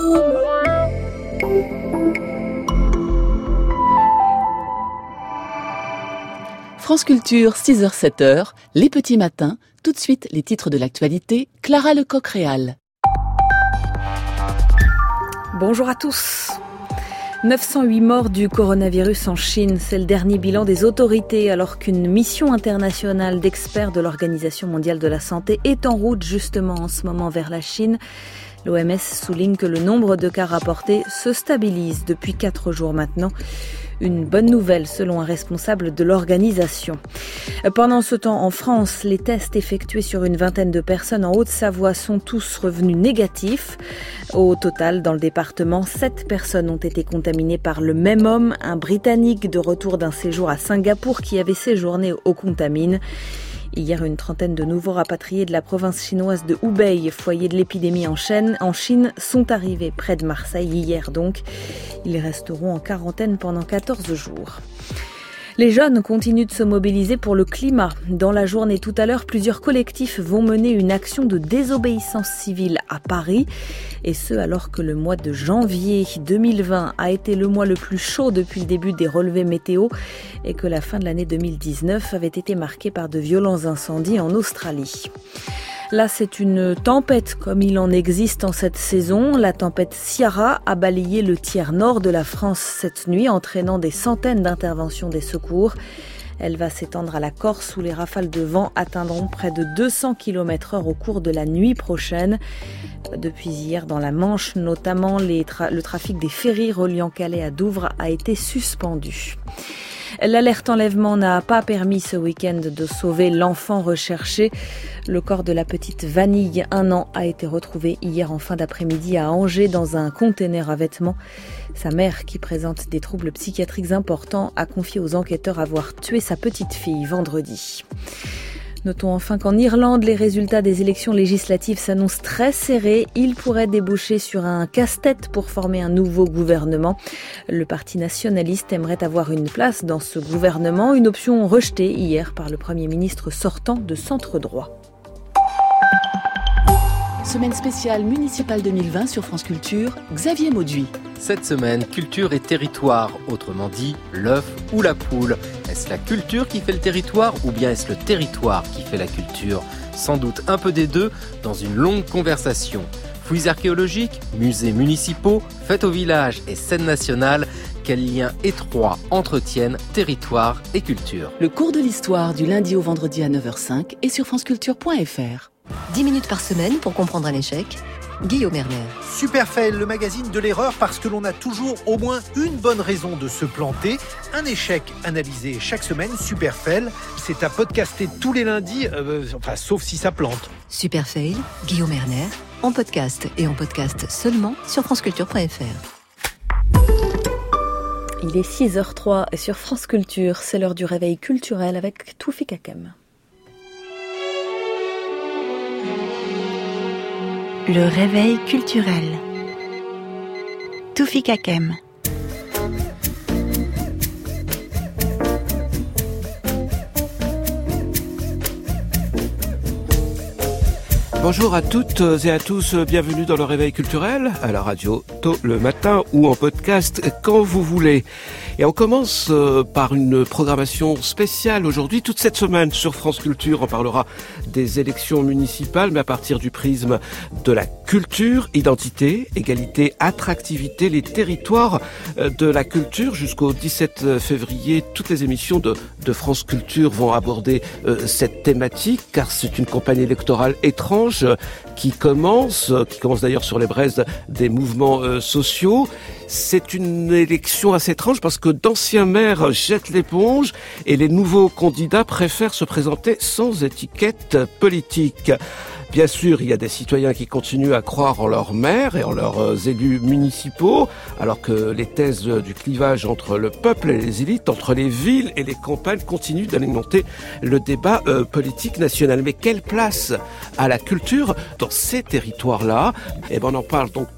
France Culture, 6h-7h, les petits matins. Tout de suite, les titres de l'actualité. Clara Lecoq-Réal. Bonjour à tous. 908 morts du coronavirus en Chine, c'est le dernier bilan des autorités alors qu'une mission internationale d'experts de l'Organisation mondiale de la santé est en route justement en ce moment vers la Chine. L'OMS souligne que le nombre de cas rapportés se stabilise depuis 4 jours maintenant. Une bonne nouvelle selon un responsable de l'organisation. Pendant ce temps, en France, les tests effectués sur une vingtaine de personnes en Haute-Savoie sont tous revenus négatifs. Au total, dans le département, 7 personnes ont été contaminées par le même homme, un Britannique de retour d'un séjour à Singapour qui avait séjourné au Contamine. Hier, une trentaine de nouveaux rapatriés de la province chinoise de Hubei, foyer de l'épidémie en Chine, sont arrivés près de Marseille hier donc. Ils resteront en quarantaine pendant 14 jours. Les jeunes continuent de se mobiliser pour le climat. Dans la journée tout à l'heure, plusieurs collectifs vont mener une action de désobéissance civile à Paris. Et ce, alors que le mois de janvier 2020 a été le mois le plus chaud depuis le début des relevés météo et que la fin de l'année 2019 avait été marquée par de violents incendies en Australie. Là, c'est une tempête comme il en existe en cette saison. La tempête Ciara a balayé le tiers nord de la France cette nuit, entraînant des centaines d'interventions des secours. Elle va s'étendre à la Corse où les rafales de vent atteindront près de 200 km/h au cours de la nuit prochaine. Depuis hier, dans la Manche, notamment, le trafic des ferries reliant Calais à Douvres a été suspendu. L'alerte enlèvement n'a pas permis ce week-end de sauver l'enfant recherché. Le corps de la petite Vanille, 1 an, a été retrouvé hier en fin d'après-midi à Angers dans un container à vêtements. Sa mère, qui présente des troubles psychiatriques importants, a confié aux enquêteurs avoir tué sa petite fille vendredi. Notons enfin qu'en Irlande, les résultats des élections législatives s'annoncent très serrés. Ils pourraient déboucher sur un casse-tête pour former un nouveau gouvernement. Le parti nationaliste aimerait avoir une place dans ce gouvernement, une option rejetée hier par le Premier ministre sortant de centre droit. Semaine spéciale municipale 2020 sur France Culture, Xavier Mauduit. Cette semaine, culture et territoire, autrement dit, l'œuf ou la poule. Est-ce la culture qui fait le territoire ou bien est-ce le territoire qui fait la culture ? Sans doute un peu des deux dans une longue conversation. Fouilles archéologiques, musées municipaux, fêtes au village et scènes nationales, quels liens étroits entretiennent territoire et culture ? Le cours de l'histoire du lundi au vendredi à 9h05 et sur franceculture.fr. 10 minutes par semaine pour comprendre un échec. Guillaume Erner. Superfail, le magazine de l'erreur parce que l'on a toujours au moins une bonne raison de se planter. Un échec analysé chaque semaine. Superfail, c'est à podcaster tous les lundis, sauf si ça plante. Superfail, Guillaume Erner, en podcast et en podcast seulement sur franceculture.fr. Il est 6h03 et sur France Culture, c'est l'heure du réveil culturel avec Toufik Hakem. Le réveil culturel. Toufik Hakem. Bonjour à toutes et à tous, bienvenue dans le réveil culturel, à la radio, tôt le matin ou en podcast quand vous voulez. Et on commence par une programmation spéciale aujourd'hui. Toute cette semaine sur France Culture, on parlera des élections municipales, mais à partir du prisme de la culture, identité, égalité, attractivité, les territoires de la culture. Jusqu'au 17 février, toutes les émissions de France Culture vont aborder cette thématique, car c'est une campagne électorale étrange qui commence d'ailleurs sur les braises des mouvements sociaux. C'est une élection assez étrange parce que d'anciens maires jettent l'éponge et les nouveaux candidats préfèrent se présenter sans étiquette politique. Bien sûr, il y a des citoyens qui continuent à croire en leurs maires et en leurs élus municipaux, alors que les thèses du clivage entre le peuple et les élites, entre les villes et les campagnes continuent d'alimenter le débat politique national. Mais quelle place à la culture dans ces territoires-là ? On en parle donc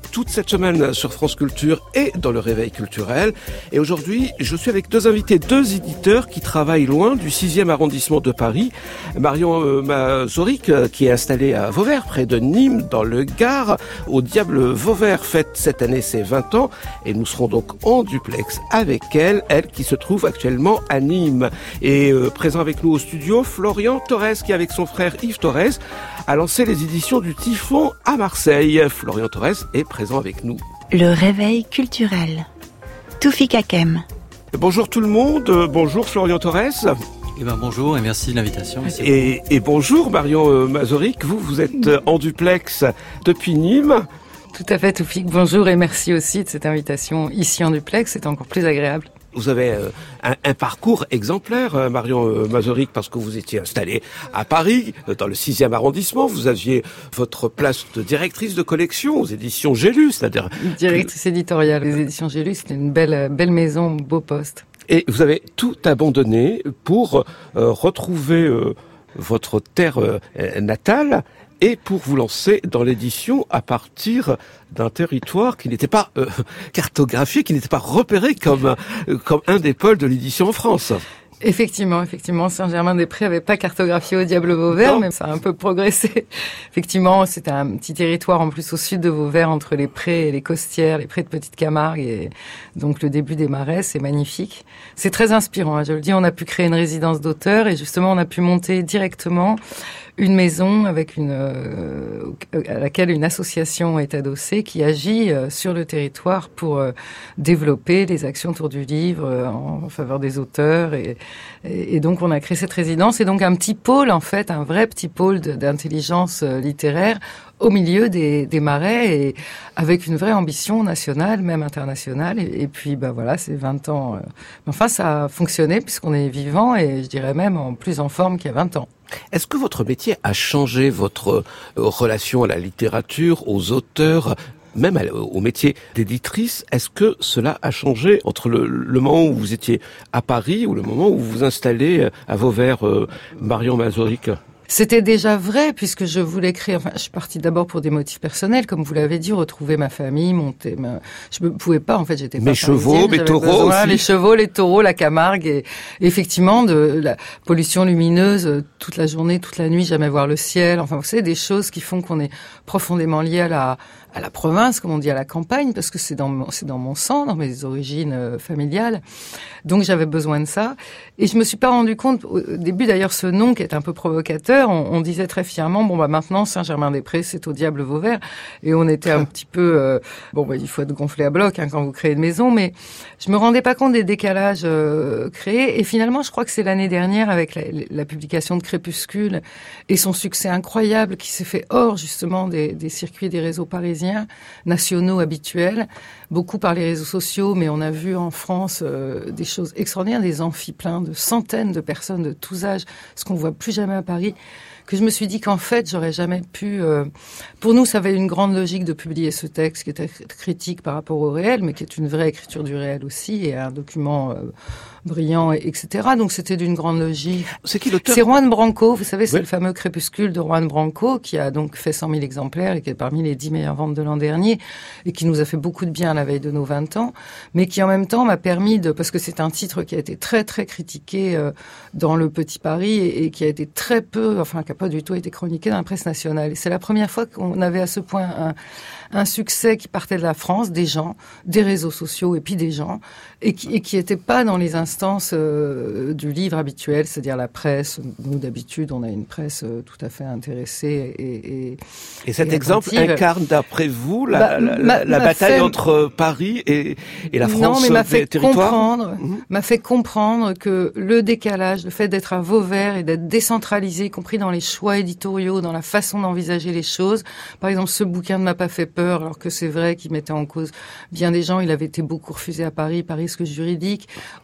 toute cette semaine sur France Culture et dans le Réveil culturel. Et aujourd'hui, je suis avec deux invités, deux éditeurs qui travaillent loin du 6e arrondissement de Paris. Marion Mazorik, qui est installée à Vauvert, près de Nîmes, dans le Gard. Au Diable Vauvert fête cette année ses 20 ans. Et nous serons donc en duplex avec elle qui se trouve actuellement à Nîmes. Et présent avec nous au studio, Florian Torres, qui avec son frère Yves Torres a lancé les éditions du Typhon à Marseille. Florian Torres est présent avec nous. Le réveil culturel. Toufik Hakem. Bonjour tout le monde, bonjour Florian Torres. Bonjour et merci de l'invitation. Et bonjour Marion Mazorik, vous êtes en duplex depuis Nîmes. Tout à fait Toufik, bonjour et merci aussi de cette invitation ici en duplex, c'est encore plus agréable. Vous avez un parcours exemplaire, Marion Mazorik, parce que vous étiez installée à Paris, dans le 6e arrondissement. Vous aviez votre place de directrice de collection aux éditions Gélus, c'est-à-dire... Directrice éditoriale aux éditions Gélus, c'était une belle maison, beau poste. Et vous avez tout abandonné pour retrouver votre terre natale et pour vous lancer dans l'édition à partir d'un territoire qui n'était pas cartographié, qui n'était pas repéré comme un des pôles de l'édition en France. Effectivement, Saint-Germain-des-Prés n'avait pas cartographié au Diable Vauvert, mais ça a un peu progressé. Effectivement, c'était un petit territoire en plus au sud de Vauvert, entre les prés et les costières, les prés de Petite Camargue, et donc le début des marais, c'est magnifique. C'est très inspirant, je le dis, on a pu créer une résidence d'auteur, et justement on a pu monter directement une maison avec à laquelle une association est adossée qui agit sur le territoire pour développer les actions autour du livre en faveur des auteurs et donc on a créé cette résidence et donc un petit pôle en fait, un vrai petit pôle d'intelligence littéraire au milieu des marais et avec une vraie ambition nationale, même internationale. Et puis, voilà, c'est 20 ans. Enfin, ça a fonctionné puisqu'on est vivant et je dirais même plus en forme qu'il y a 20 ans. Est-ce que votre métier a changé votre relation à la littérature, aux auteurs, même au métier d'éditrice? Est-ce que cela a changé entre le moment où vous étiez à Paris ou le moment où vous vous installez à Vauvert, Marion Mazorik? C'était déjà vrai puisque je voulais créer. Enfin, je suis partie d'abord pour des motifs personnels, comme vous l'avez dit, retrouver ma famille, monter. Je ne pouvais pas. En fait, j'étais pas. Mes chevaux, mes taureaux aussi. Les chevaux, les taureaux, la Camargue et effectivement de la pollution lumineuse toute la journée, toute la nuit, jamais voir le ciel. Enfin, vous savez, des choses qui font qu'on est profondément lié à la province, comme on dit, à la campagne, parce que c'est dans mon sang, dans mes origines familiales. Donc j'avais besoin de ça. Et je me suis pas rendu compte, au début d'ailleurs, ce nom qui est un peu provocateur, on disait très fièrement, maintenant Saint-Germain-des-Prés, c'est au Diable Vauvert. Et on était un petit peu, il faut être gonflé à bloc quand vous créez une maison, mais je me rendais pas compte des décalages créés. Et finalement, je crois que c'est l'année dernière, avec la publication de Crépuscule et son succès incroyable qui s'est fait hors justement des circuits des réseaux parisiens, nationaux habituels, beaucoup par les réseaux sociaux, mais on a vu en France des choses extraordinaires, des amphis pleins de centaines de personnes de tous âges, ce qu'on voit plus jamais à Paris, que je me suis dit qu'en fait, j'aurais jamais pu... Pour nous, ça avait une grande logique de publier ce texte qui était critique par rapport au réel, mais qui est une vraie écriture du réel aussi, et un document brillant, etc. Donc c'était d'une grande logique. C'est qui l'auteur? C'est Juan Branco, vous savez, c'est le fameux Crépuscule de Juan Branco, qui a donc fait 100 000 exemplaires et qui est parmi les 10 meilleures ventes de l'an dernier, et qui nous a fait beaucoup de bien à la veille de nos 20 ans, mais qui en même temps m'a permis parce que c'est un titre qui a été très très critiqué dans le Petit Paris et qui a été très peu, qui n'a pas du tout été chroniqué dans la presse nationale. Et c'est la première fois qu'on avait à ce point un succès qui partait de la France, des gens, des réseaux sociaux et puis des gens, et qui était pas dans les instances du livre habituel, c'est-à-dire la presse. Nous, d'habitude, on a une presse tout à fait intéressée et cet exemple incarne, d'après vous, la bataille entre Paris et la France des territoires? M'a fait comprendre que le décalage, le fait d'être à Vauvert et d'être décentralisé, y compris dans les choix éditoriaux, dans la façon d'envisager les choses. Par exemple, ce bouquin ne m'a pas fait peur, alors que c'est vrai qu'il mettait en cause bien des gens. Il avait été beaucoup refusé à Paris, risque juridique. On n'a eu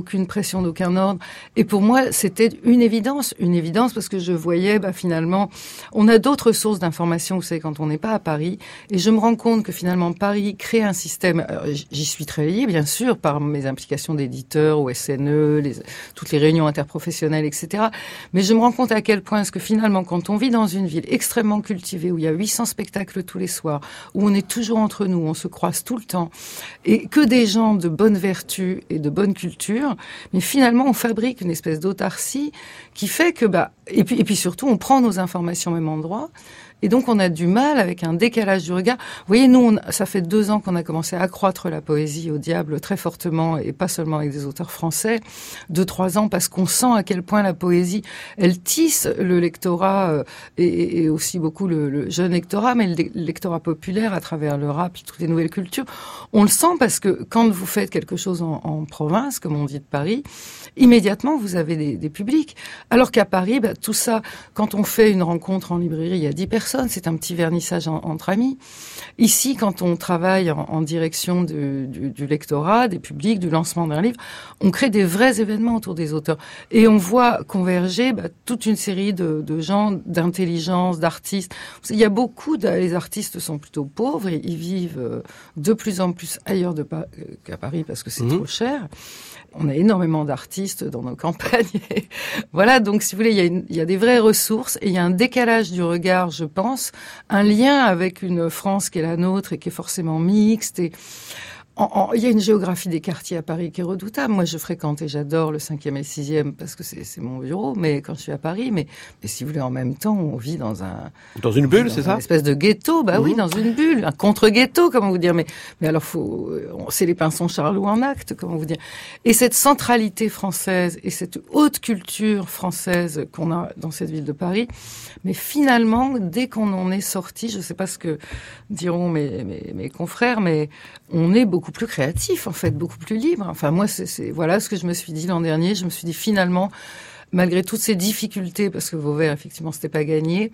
aucune pression d'aucun ordre. Et pour moi, c'était une évidence parce que je voyais, finalement, on a d'autres sources d'informations, vous savez, quand on n'est pas à Paris. Et je me rends compte que finalement, Paris crée un système. Alors, j'y suis très liée, bien sûr, par mes implications d'éditeur au SNE, toutes les réunions interprofessionnelles, etc. Mais je me rends compte à quel point est-ce que finalement, quand on vit dans une ville extrêmement cultivée, où il y a 800 spectacles tous les soirs, où on est toujours entre nous, on se croise tout le temps, et que des gens de bonne vertu et de bonne culture, mais finalement, on fabrique une espèce d'autarcie qui fait que, et puis surtout, on prend nos informations au même endroit. Et donc, on a du mal avec un décalage du regard. Vous voyez, nous, ça fait 2 ans qu'on a commencé à accroître la poésie au diable très fortement, et pas seulement avec des auteurs français. 2-3 ans, parce qu'on sent à quel point la poésie, elle tisse le lectorat, et aussi beaucoup le jeune lectorat, mais le lectorat populaire à travers le rap, toutes les nouvelles cultures. On le sent parce que quand vous faites quelque chose en province, comme on dit de Paris, immédiatement, vous avez des publics. Alors qu'à Paris, tout ça, quand on fait une rencontre en librairie, il y a 10 personnes. C'est un petit vernissage entre amis. Ici, quand on travaille en direction du lectorat, des publics, du lancement d'un livre, on crée des vrais événements autour des auteurs. Et on voit converger toute une série de gens, d'intelligence, d'artistes. Il y a beaucoup les artistes sont plutôt pauvres et ils vivent de plus en plus ailleurs qu'à Paris parce que c'est trop cher. On a énormément d'artistes dans nos campagnes. Voilà, donc si vous voulez, il y a des vraies ressources et il y a un décalage du regard, je pense, un lien avec une France qui est la nôtre et qui est forcément mixte. Et il y a une géographie des quartiers à Paris qui est redoutable. Moi, je fréquente et j'adore le 5e et le 6e parce que c'est mon bureau, mais quand je suis à Paris, mais si vous voulez, en même temps, on vit dans une bulle, c'est ça? Une espèce de ghetto, oui, dans une bulle, un contre-ghetto, comment vous dire. Mais alors, c'est les pinsons Charlot en acte, comment vous dire. Et cette centralité française et cette haute culture française qu'on a dans cette ville de Paris, mais finalement, dès qu'on en est sorti, je ne sais pas ce que diront mes confrères, mais on est beaucoup plus créatif, en fait, beaucoup plus libre. Enfin, moi, voilà ce que je me suis dit l'an dernier. Je me suis dit, finalement, malgré toutes ces difficultés, parce que Vauvert, effectivement, c'était pas gagné,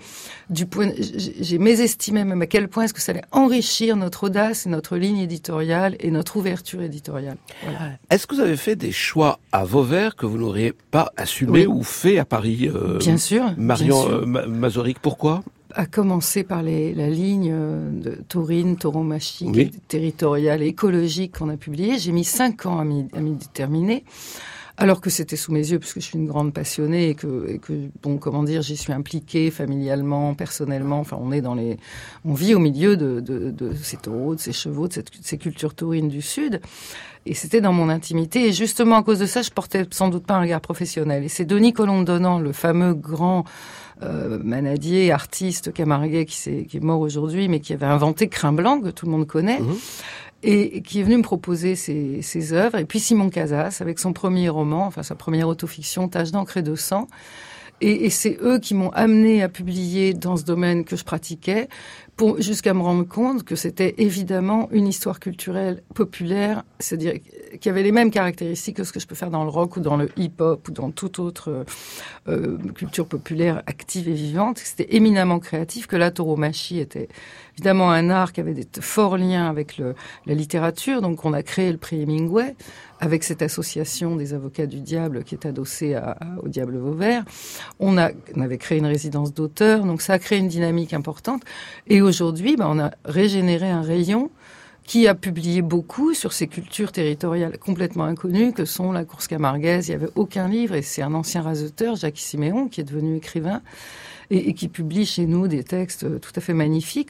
j'ai mésestimé même à quel point est-ce que ça allait enrichir notre audace et notre ligne éditoriale et notre ouverture éditoriale. Voilà. Est-ce que vous avez fait des choix à Vauvert que vous n'auriez pas assumé ou fait à Paris? Bien sûr. Marion Mazorik, pourquoi? À commencer par la ligne de taurine, tauromachie, territoriale et écologique qu'on a publiée. J'ai mis 5 ans à m'y déterminer, alors que c'était sous mes yeux, puisque je suis une grande passionnée et que j'y suis impliquée familialement, personnellement. Enfin, on vit au milieu de ces taureaux, de ces chevaux, de ces cultures taurines du Sud. Et c'était dans mon intimité. Et justement, à cause de ça, je portais sans doute pas un regard professionnel. Et c'est Denis Colombe-Donnant, le fameux grand manadier, artiste camarguais qui est mort aujourd'hui, mais qui avait inventé Crin Blanc, que tout le monde connaît, et qui est venu me proposer ses œuvres. Et puis Simon Casas, avec son premier roman, sa première autofiction, Taches d'encre et de sang. Et c'est eux qui m'ont amené à publier dans ce domaine que je pratiquais, jusqu'à me rendre compte que c'était évidemment une histoire culturelle populaire, c'est-à-dire qui avait les mêmes caractéristiques que ce que je peux faire dans le rock ou dans le hip-hop ou dans toute autre culture populaire active et vivante. C'était éminemment créatif, que la tauromachie était évidemment un art qui avait des forts liens avec la littérature. Donc on a créé le prix Hemingway avec cette association des avocats du diable qui est adossée au Diable Vauvert. On avait créé une résidence d'auteurs, donc ça a créé une dynamique importante. Et aujourd'hui, on a régénéré un rayon qui a publié beaucoup sur ces cultures territoriales complètement inconnues que sont la course camarguaise. Il n'y avait aucun livre, et c'est un ancien raseteur, Jacques Siméon, qui est devenu écrivain, et qui publie chez nous des textes tout à fait magnifiques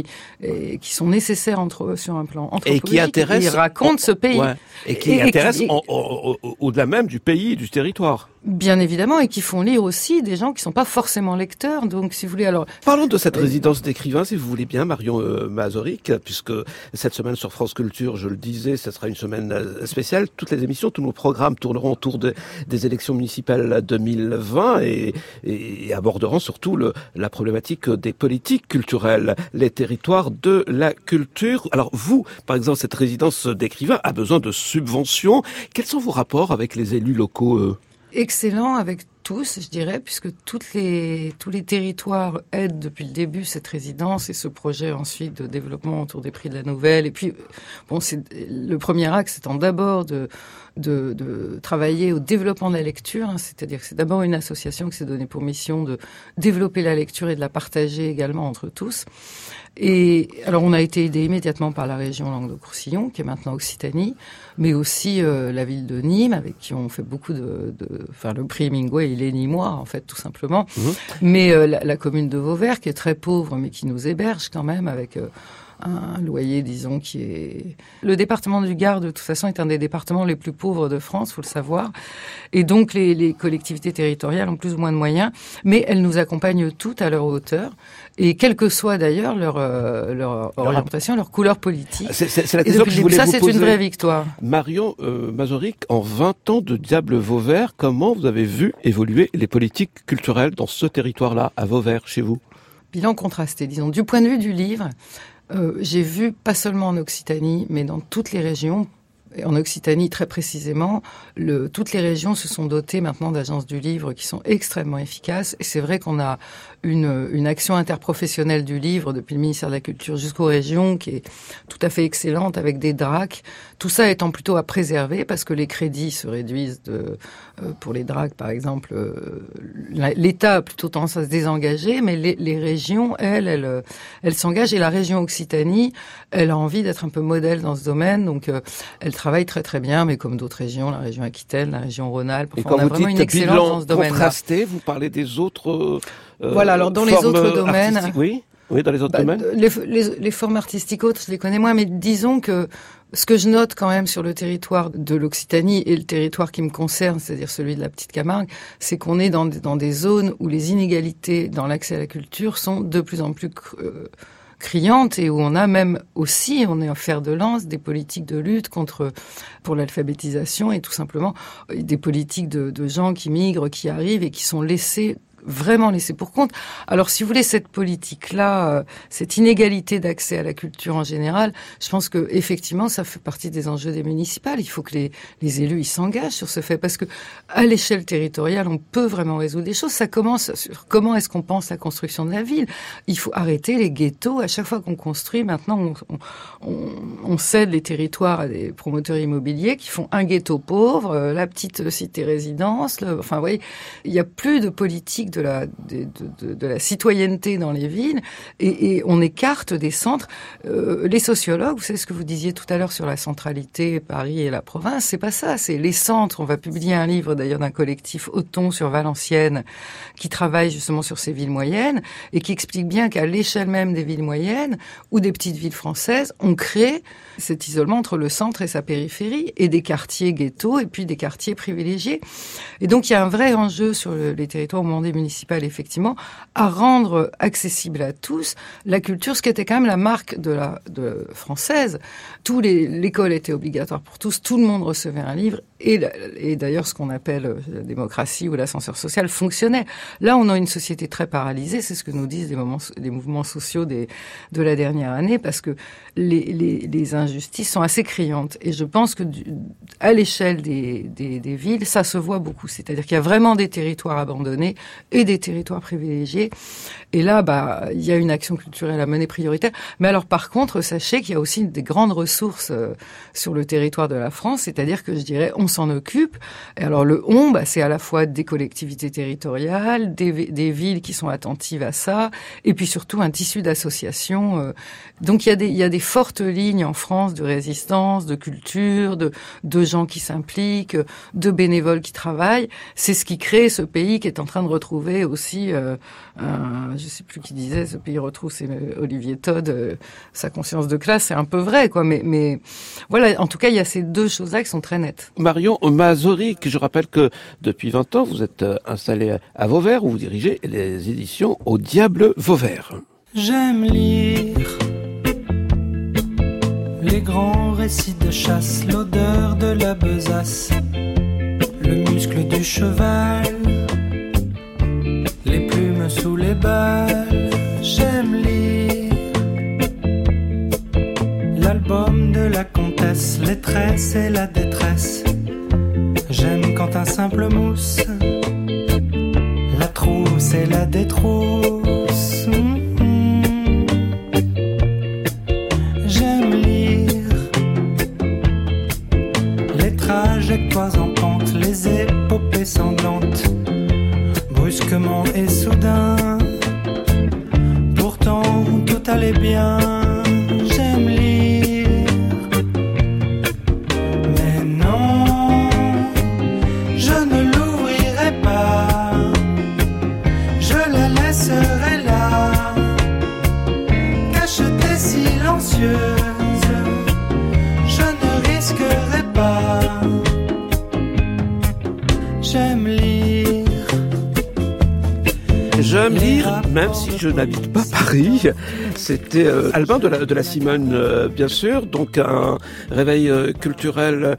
qui sont nécessaires sur un plan anthropologique. Et qui intéressent... Ils racontent ce pays. Ouais. Et qui intéressent au-delà même du pays et du territoire. Bien évidemment, et qui font lire aussi des gens qui sont pas forcément lecteurs. Donc, si vous voulez, alors... Parlons de cette résidence d'écrivain, si vous voulez bien, Marion Mazorik, puisque cette semaine sur France Culture, je le disais, ce sera une semaine spéciale. Toutes les émissions, tous nos programmes tourneront autour des élections municipales 2020 et aborderont surtout la problématique des politiques culturelles, les territoires de la culture. Alors vous, par exemple, cette résidence d'écrivain a besoin de subventions. Quels sont vos rapports avec les élus locaux Excellent, avec tous, je dirais, puisque tous les territoires aident depuis le début cette résidence et ce projet ensuite de développement autour des prix de la nouvelle. Et puis, c'est le premier axe étant d'abord de travailler au développement de la lecture, hein, c'est-à-dire que c'est d'abord une association qui s'est donnée pour mission de développer la lecture et de la partager également entre tous. Et alors on a été aidé immédiatement par la région Languedoc-Roussillon, qui est maintenant Occitanie, mais aussi la ville de Nîmes, avec qui on fait beaucoup le prix Hemingway, il est nîmois en fait tout simplement. Mais la commune de Vauvert, qui est très pauvre, mais qui nous héberge quand même avec un loyer, disons, qui est... Le département du Gard, de toute façon, est un des départements les plus pauvres de France, faut le savoir. Et donc, les collectivités territoriales ont plus ou moins de moyens, mais elles nous accompagnent toutes à leur hauteur. Et quelle que soit d'ailleurs leur orientation, leur couleur politique. C'est la question que je voulais vous poser. Ça, c'est une vraie victoire. Marion Mazorik, en 20 ans de Diable Vauvert, comment vous avez vu évoluer les politiques culturelles dans ce territoire-là, à Vauvert, chez vous? Bilan contrasté, disons. Du point de vue du livre, j'ai vu, pas seulement en Occitanie, mais dans toutes les régions, et en Occitanie très précisément, toutes les régions se sont dotées maintenant d'agences du livre qui sont extrêmement efficaces. Et c'est vrai qu'on a une action interprofessionnelle du livre depuis le ministère de la Culture jusqu'aux régions qui est tout à fait excellente avec des DRAC. Tout ça étant plutôt à préserver parce que les crédits se réduisent pour les DRAC par exemple. L'État a plutôt tendance à se désengager, mais les régions, elles s'engagent. Et la région Occitanie, elle a envie d'être un peu modèle dans ce domaine. Donc elle travaille très très bien, mais comme d'autres régions, la région Aquitaine, la région Rhône-Alpes. Enfin, et quand vous dites bilan contrasté, vous parlez des autres voilà, alors dans les autres domaines... Oui, dans les autres domaines. Les formes artistiques autres, je les connais moins, mais disons que ce que je note quand même sur le territoire de l'Occitanie et le territoire qui me concerne, c'est-à-dire celui de la Petite Camargue, c'est qu'on est dans des zones où les inégalités dans l'accès à la culture sont de plus en plus criantes et où on a même aussi, on est en fer de lance, des politiques de lutte pour l'alphabétisation et tout simplement des politiques de gens qui migrent, qui arrivent et qui sont vraiment laissé pour compte. Alors, si vous voulez, cette politique-là, cette inégalité d'accès à la culture en général, je pense que effectivement, ça fait partie des enjeux des municipales. Il faut que les élus ils s'engagent sur ce fait, parce que à l'échelle territoriale, on peut vraiment résoudre des choses. Ça commence sur comment est-ce qu'on pense la construction de la ville. Il faut arrêter les ghettos. À chaque fois qu'on construit, maintenant, on cède les territoires à des promoteurs immobiliers qui font un ghetto pauvre, la petite cité résidence. Enfin, vous voyez, il n'y a plus de politique de la citoyenneté dans les villes et on écarte des centres. Les sociologues, vous savez ce que vous disiez tout à l'heure sur la centralité, Paris et la province, c'est pas ça, c'est les centres. On va publier un livre d'ailleurs d'un collectif Othon sur Valenciennes qui travaille justement sur ces villes moyennes et qui explique bien qu'à l'échelle même des villes moyennes ou des petites villes françaises, on crée cet isolement entre le centre et sa périphérie et des quartiers ghettos et puis des quartiers privilégiés. Et donc il y a un vrai enjeu sur les territoires au moment des municipales, effectivement, à rendre accessible à tous la culture, ce qui était quand même la marque de française. L'école était obligatoire pour tous, tout le monde recevait un livre et d'ailleurs ce qu'on appelle la démocratie ou l'ascenseur social fonctionnait. Là, on a une société très paralysée, c'est ce que nous disent les mouvements sociaux de la dernière année, parce que les injustices sont assez criantes. Et je pense que à l'échelle des villes, ça se voit beaucoup. C'est-à-dire qu'il y a vraiment des territoires abandonnés et des territoires privilégiés. Et là, il y a une action culturelle à mener prioritaire. Mais alors, par contre, sachez qu'il y a aussi des grandes ressources sur le territoire de la France. C'est-à-dire que je dirais, on s'en occupe. Et alors, le on, c'est à la fois des collectivités territoriales, des villes qui sont attentives à ça, et puis surtout un tissu d'associations. Donc, il y a des fortes lignes en France de résistance, de culture, de gens qui s'impliquent, de bénévoles qui travaillent. C'est ce qui crée ce pays qui est en train de retrouver aussi, je sais plus qui disait, ce pays retrouve, c'est Olivier Todd, sa conscience de classe, c'est un peu vrai, quoi. Mais voilà, en tout cas, il y a ces deux choses-là qui sont très nettes. Marion Mazorik, je rappelle que depuis 20 ans, vous êtes installée à Vauvert, où vous dirigez les éditions Au Diable Vauvert. J'aime lire les grands récits de chasse, l'odeur de la besace, le muscle du cheval, les plumes sous les balles. J'aime lire l'album de la comtesse, les tresses et la détresse. J'aime quand un simple mousse trousse et la détrousse. J'aime lire les trajectoires en pente, les épopées sanglantes, brusquement et soudain. Pourtant tout allait bien. J'aime lire, mais non, je ne l'ouvrirai pas. Je la laisserai là, cachetée, silencieuse. Je ne risquerai pas. J'aime lire. J'aime lire, même si je n'habite pas Paris. C'était Albin de la Simone, bien sûr. Donc un réveil culturel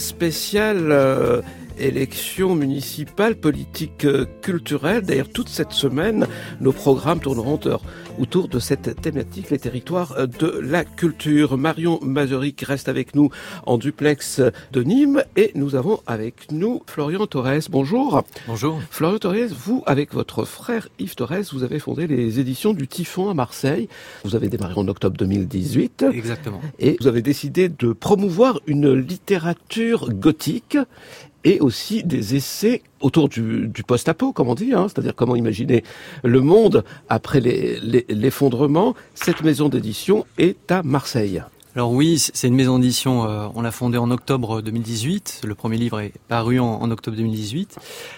spécial. Élections municipales, politique culturelle. D'ailleurs, toute cette semaine, nos programmes tourneront autour de cette thématique, les territoires de la culture. Marion Mazurek reste avec nous en duplex de Nîmes et nous avons avec nous Florian Torres. Bonjour. Bonjour. Florian Torres, vous, avec votre frère Yves Torres, vous avez fondé les éditions du Typhon à Marseille. Vous avez démarré en octobre 2018. Exactement. Et vous avez décidé de promouvoir une littérature gothique et aussi des essais autour du post-apo, comme on dit, c'est-à-dire comment imaginer le monde après l'effondrement. Cette maison d'édition est à Marseille. Alors oui, c'est une maison d'édition, on l'a fondée en octobre 2018, le premier livre est paru en octobre 2018.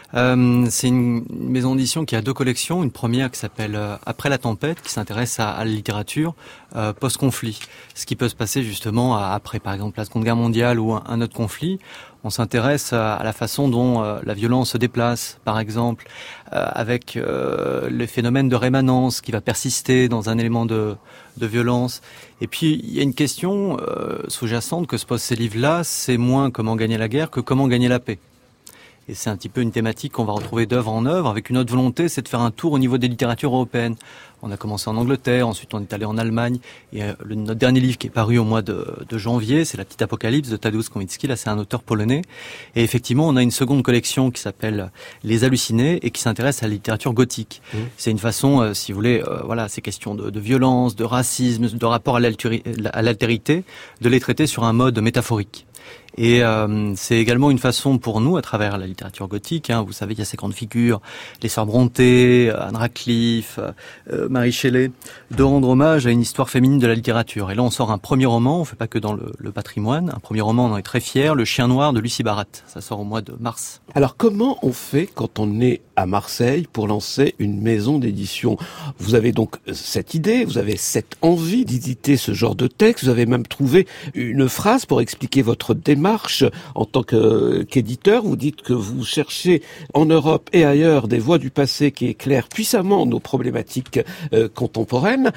C'est une maison d'édition qui a deux collections, une première qui s'appelle Après la tempête, qui s'intéresse à la littérature post-conflit, ce qui peut se passer justement après par exemple la Seconde Guerre mondiale ou un autre conflit. On s'intéresse à la façon dont la violence se déplace, par exemple, avec le phénomène de rémanence qui va persister dans un élément de violence. Et puis, il y a une question sous-jacente que se posent ces livres-là, c'est moins comment gagner la guerre que comment gagner la paix. Et c'est un petit peu une thématique qu'on va retrouver d'œuvre en œuvre, avec une autre volonté, c'est de faire un tour au niveau des littératures européennes. On a commencé en Angleterre, ensuite on est allé en Allemagne, et notre dernier livre qui est paru au mois de janvier, c'est La Petite Apocalypse de Tadeusz Konwicki, là c'est un auteur polonais. Et effectivement, on a une seconde collection qui s'appelle Les Hallucinés, et qui s'intéresse à la littérature gothique. C'est une façon, si vous voulez, voilà, ces questions de violence, de racisme, de rapport à l'altérité, de les traiter sur un mode métaphorique. Et c'est également une façon pour nous, à travers la littérature gothique, vous savez, il y a ces grandes figures, les sœurs Brontë, Anne Radcliffe, Mary Shelley, de rendre hommage à une histoire féminine de la littérature. Et là, on sort un premier roman, on fait pas que dans le patrimoine, un premier roman, on en est très fiers, Le Chien Noir de Lucy Barat. Ça sort au mois de mars. Alors, comment on fait quand on est à Marseille pour lancer une maison d'édition? Vous avez donc cette idée, vous avez cette envie d'éditer ce genre de texte, vous avez même trouvé une phrase pour expliquer votre démarche en tant qu'éditeur. Vous dites que vous cherchez en Europe et ailleurs des voix du passé qui éclairent puissamment nos problématiques contemporaines.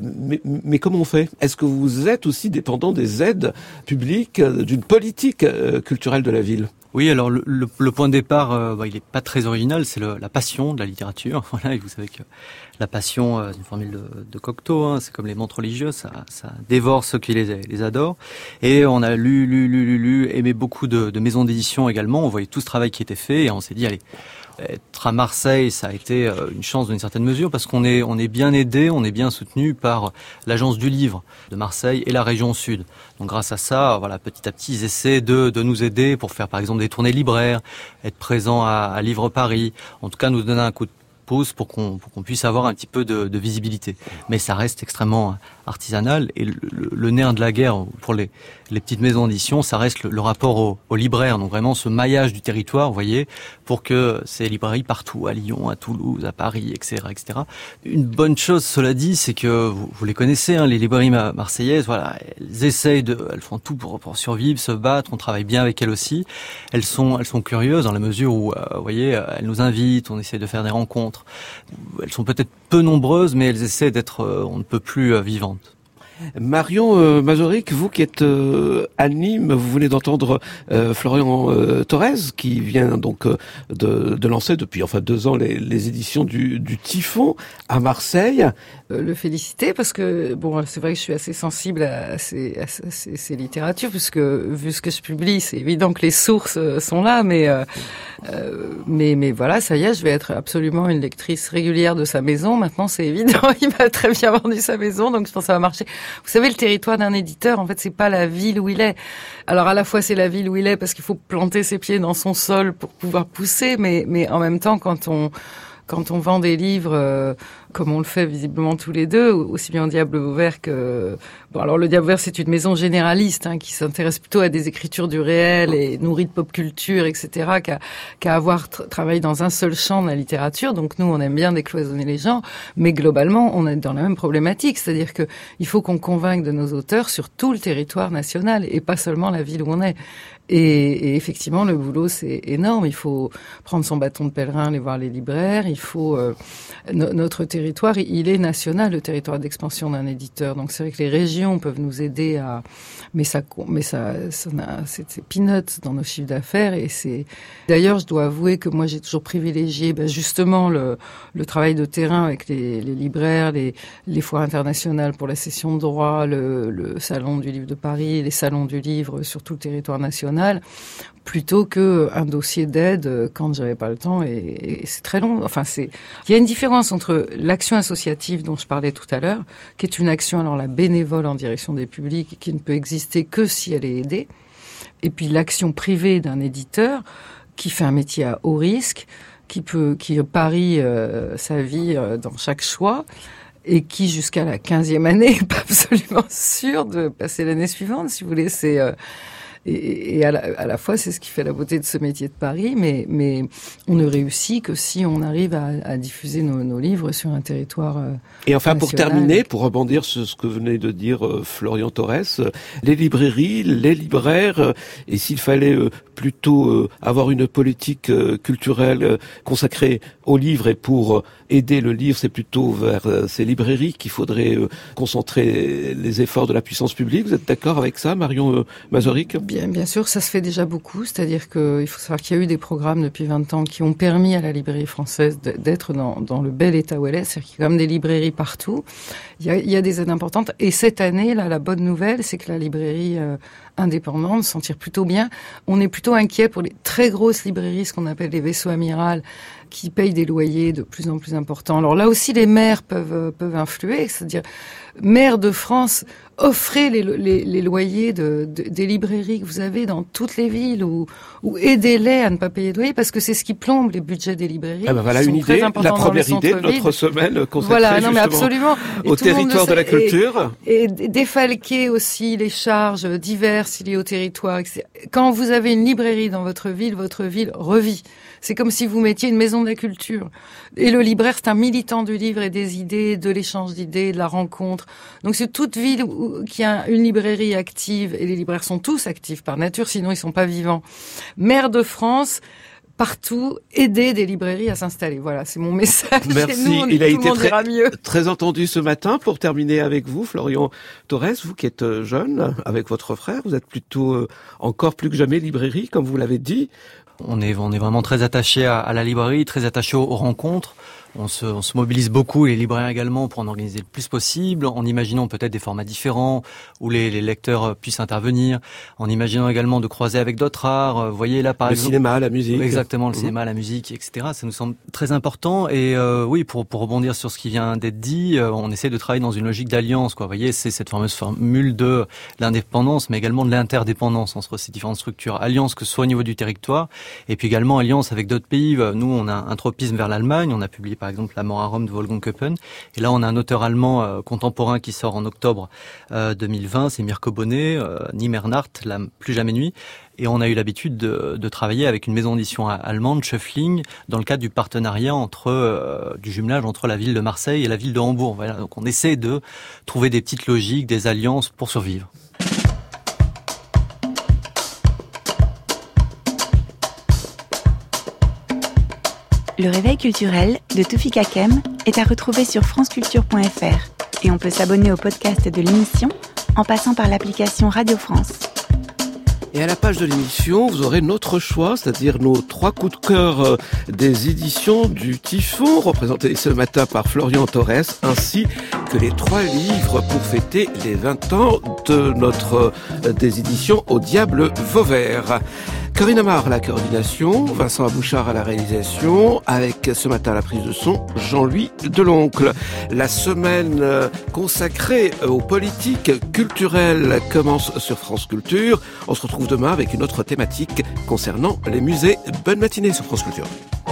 Mais comment on fait? Est-ce que vous êtes aussi dépendant des aides publiques, d'une politique culturelle de la ville? Oui, alors le point de départ, il est pas très original, c'est la passion de la littérature. Voilà, et vous savez que la passion, c'est une formule de Cocteau, c'est comme les montres religieuses, ça dévore ceux qui les adorent. Et on a lu, aimé beaucoup de maisons d'édition également. On voyait tout ce travail qui était fait et on s'est dit, allez, être à Marseille, ça a été une chance d'une certaine mesure parce qu'on est bien aidé, on est bien soutenu par l'agence du livre de Marseille et la région sud. Donc grâce à ça, voilà, petit à petit, ils essaient de nous aider pour faire par exemple des tournées libraires, être présent à Livre Paris, en tout cas nous donner un coup de pouce pour qu'on puisse avoir un petit peu de visibilité. Mais ça reste extrêmement artisanal et le nerf de la guerre pour les petites maisons d'édition, ça reste le rapport aux libraires. Donc vraiment ce maillage du territoire, vous voyez, pour que ces librairies partout, à Lyon, à Toulouse, à Paris, etc., etc. Une bonne chose, cela dit, c'est que vous les connaissez, les librairies marseillaises, voilà, elles font tout pour survivre, se battre, on travaille bien avec elles aussi. Elles sont curieuses dans la mesure où, vous voyez, elles nous invitent, on essaie de faire des rencontres. Elles sont peut-être peu nombreuses, mais elles essaient d'être, on ne peut plus vivantes. Marion Mazorik, vous qui êtes à Nîmes, vous venez d'entendre Florian Thorez, qui vient donc de lancer depuis 2 ans les éditions du Typhon à Marseille. Le féliciter parce que c'est vrai que je suis assez sensible à ces littératures, puisque vu ce que je publie, c'est évident que les sources sont là, mais voilà, ça y est, je vais être absolument une lectrice régulière de sa maison. Maintenant, c'est évident, il m'a très bien vendu sa maison, donc je pense que ça va marcher. Vous savez, le territoire d'un éditeur, en fait, c'est pas la ville où il est. Alors, à la fois, c'est la ville où il est parce qu'il faut planter ses pieds dans son sol pour pouvoir pousser, mais en même temps, quand on vend des livres, comme on le fait visiblement tous les deux, aussi bien au Diable Vauvert que... alors le Diable Vauvert, c'est une maison généraliste qui s'intéresse plutôt à des écritures du réel et nourrie de pop culture, etc., qu'à avoir travaillé dans un seul champ de la littérature. Donc nous, on aime bien décloisonner les genres, mais globalement, on est dans la même problématique, c'est-à-dire que il faut qu'on convainque de nos auteurs sur tout le territoire national et pas seulement la ville où on est. Et effectivement, le boulot, c'est énorme. Il faut prendre son bâton de pèlerin, aller voir les libraires. Il faut notre territoire, il est national, le territoire d'expansion d'un éditeur. Donc c'est vrai que les régions peuvent nous aider à, mais c'est peanuts dans nos chiffres d'affaires. Et c'est d'ailleurs, je dois avouer que moi, j'ai toujours privilégié justement le travail de terrain avec les libraires, les foires internationales pour la cession de droits, le salon du livre de Paris, les salons du livre sur tout le territoire national, plutôt que un dossier d'aide quand j'avais pas le temps, et c'est très long. Il y a une différence entre l'action associative dont je parlais tout à l'heure, qui est une action, alors la bénévole en direction des publics, qui ne peut exister que si elle est aidée, et puis l'action privée d'un éditeur qui fait un métier à haut risque, qui parie sa vie dans chaque choix, et qui, jusqu'à la 15e année, n'est pas absolument sûr de passer l'année suivante, si vous voulez. Et à la fois, c'est ce qui fait la beauté de ce métier de Paris, mais on ne réussit que si on arrive à diffuser nos livres sur un territoire Et enfin, national. pour terminer, pour rebondir sur ce que venait de dire Florian Thorez, les librairies, les libraires, et s'il fallait plutôt avoir une politique culturelle consacrée aux livres, et pour aider le livre, c'est plutôt vers ces librairies qu'il faudrait concentrer les efforts de la puissance publique. Vous êtes d'accord avec ça, Marion Mazorik ? Bien sûr, ça se fait déjà beaucoup. C'est-à-dire qu'il faut savoir qu'il y a eu des programmes depuis 20 ans qui ont permis à la librairie française d'être dans le bel état où elle est. C'est-à-dire qu'il y a quand même des librairies partout. Il y a des aides importantes. Et cette année, là, la bonne nouvelle, c'est que la librairie indépendante s'en tire plutôt bien. On est plutôt inquiet pour les très grosses librairies, ce qu'on appelle les vaisseaux amiral, qui payent des loyers de plus en plus importants. Alors là aussi, les maires peuvent influer. C'est-à-dire, maires de France, offrez les loyers des librairies que vous avez dans toutes les villes, ou aidez-les à ne pas payer de loyer, parce que c'est ce qui plombe les budgets des librairies. Voilà une idée, la première idée de notre semaine consacrée absolument au territoire de la culture. Et défalquer aussi les charges diverses liées au territoire, etc. Quand vous avez une librairie dans votre ville revit. C'est comme si vous mettiez une maison de la culture. Et le libraire, c'est un militant du livre et des idées, de l'échange d'idées, de la rencontre. Donc c'est toute ville qui a une librairie active, et les libraires sont tous actifs par nature, sinon ils sont pas vivants. Maire de France, partout, aider des librairies à s'installer. Voilà, c'est mon message. Merci. Nous, Il a été mieux. très entendu ce matin. Pour terminer avec vous, Florian Thorez, vous qui êtes jeune, avec votre frère, vous êtes plutôt encore plus que jamais librairie, comme vous l'avez dit. On est vraiment très attaché à la librairie, très attaché aux rencontres. On se mobilise beaucoup, les libraires également, pour en organiser le plus possible, en imaginant peut-être des formats différents où les lecteurs puissent intervenir, en imaginant également de croiser avec d'autres arts. Vous voyez là, par exemple, le cinéma, la musique. Exactement, le cinéma, la musique, etc. Ça nous semble très important. Et oui, pour rebondir sur ce qui vient d'être dit, on essaie de travailler dans une logique d'alliance, quoi. Vous voyez, c'est cette fameuse formule de l'indépendance, mais également de l'interdépendance entre ces différentes structures. Alliance, que ce soit au niveau du territoire, et puis également alliance avec d'autres pays. Nous, on a un tropisme vers l'Allemagne. On a publié par exemple La mort à Rome de Wolfgang Köppen. Et là, on a un auteur allemand contemporain qui sort en octobre 2020, c'est Mirko Bonnet, Nimmernacht, La plus jamais nuit. Et on a eu l'habitude de travailler avec une maison d'édition allemande, Schöffling, dans le cadre du partenariat du jumelage entre la ville de Marseille et la ville de Hambourg. Voilà, donc on essaie de trouver des petites logiques, des alliances pour survivre. Le réveil culturel de Toufik Hakem est à retrouver sur franceculture.fr Et on peut s'abonner au podcast de l'émission en passant par l'application Radio France. Et à la page de l'émission, vous aurez notre choix, c'est-à-dire nos 3 coups de cœur des éditions du Typhon, représentés ce matin par Florian Torres, ainsi que les 3 livres pour fêter les 20 ans de des éditions Au Diable Vauvert. Corinne Amar à la coordination, Vincent Abouchard à la réalisation, avec ce matin à la prise de son, Jean-Louis Deloncle. La semaine consacrée aux politiques culturelles commence sur France Culture. On se retrouve demain avec une autre thématique concernant les musées. Bonne matinée sur France Culture.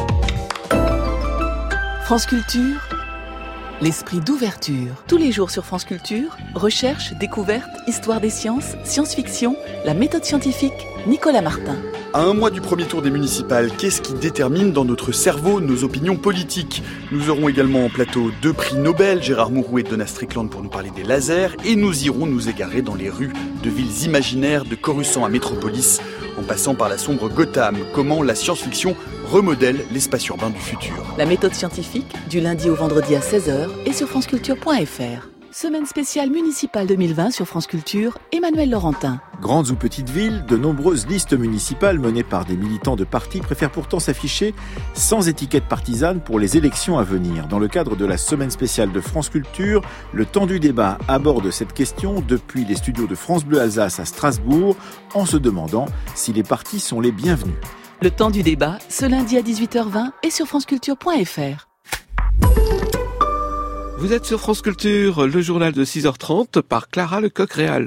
France Culture, l'esprit d'ouverture. Tous les jours sur France Culture, recherche, découverte, histoire des sciences, science-fiction, la méthode scientifique, Nicolas Martin. À un mois du premier tour des municipales, qu'est-ce qui détermine dans notre cerveau nos opinions politiques ? Nous aurons également en plateau 2 prix Nobel, Gérard Mourou et Donna Strickland pour nous parler des lasers, et nous irons nous égarer dans les rues de villes imaginaires de Coruscant à Métropolis, en passant par la sombre Gotham, comment la science-fiction remodèle l'espace urbain du futur. La méthode scientifique, du lundi au vendredi à 16h et sur franceculture.fr. Semaine spéciale municipale 2020 sur France Culture, Emmanuel Laurentin. Grandes ou petites villes, de nombreuses listes municipales menées par des militants de partis préfèrent pourtant s'afficher sans étiquette partisane pour les élections à venir. Dans le cadre de la semaine spéciale de France Culture, le temps du débat aborde cette question depuis les studios de France Bleu Alsace à Strasbourg, en se demandant si les partis sont les bienvenus. Le temps du débat, ce lundi à 18h20 et sur franceculture.fr. Vous êtes sur France Culture, le journal de 6h30 par Clara Lecoq-Réal.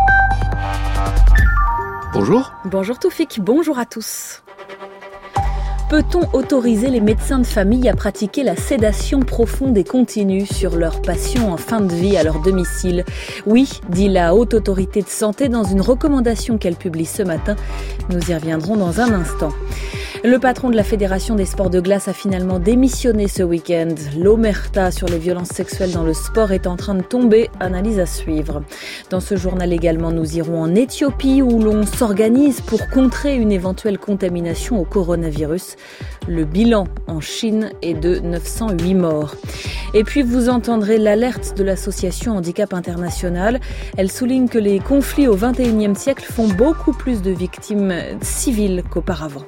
Bonjour. Bonjour Toufik, bonjour à tous. Peut-on autoriser les médecins de famille à pratiquer la sédation profonde et continue sur leurs patients en fin de vie à leur domicile ? Oui, dit la Haute Autorité de Santé dans une recommandation qu'elle publie ce matin. Nous y reviendrons dans un instant. Le patron de la Fédération des sports de glace a finalement démissionné ce week-end. L'omerta sur les violences sexuelles dans le sport est en train de tomber, analyse à suivre. Dans ce journal également, nous irons en Éthiopie où l'on s'organise pour contrer une éventuelle contamination au coronavirus. Le bilan en Chine est de 908 morts. Et puis vous entendrez l'alerte de l'association Handicap International. Elle souligne que les conflits au XXIe siècle font beaucoup plus de victimes civiles qu'auparavant.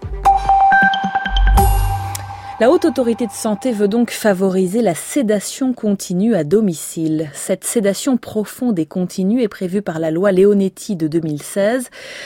La Haute Autorité de Santé veut donc favoriser la sédation continue à domicile. Cette sédation profonde et continue est prévue par la loi Leonetti de 2016.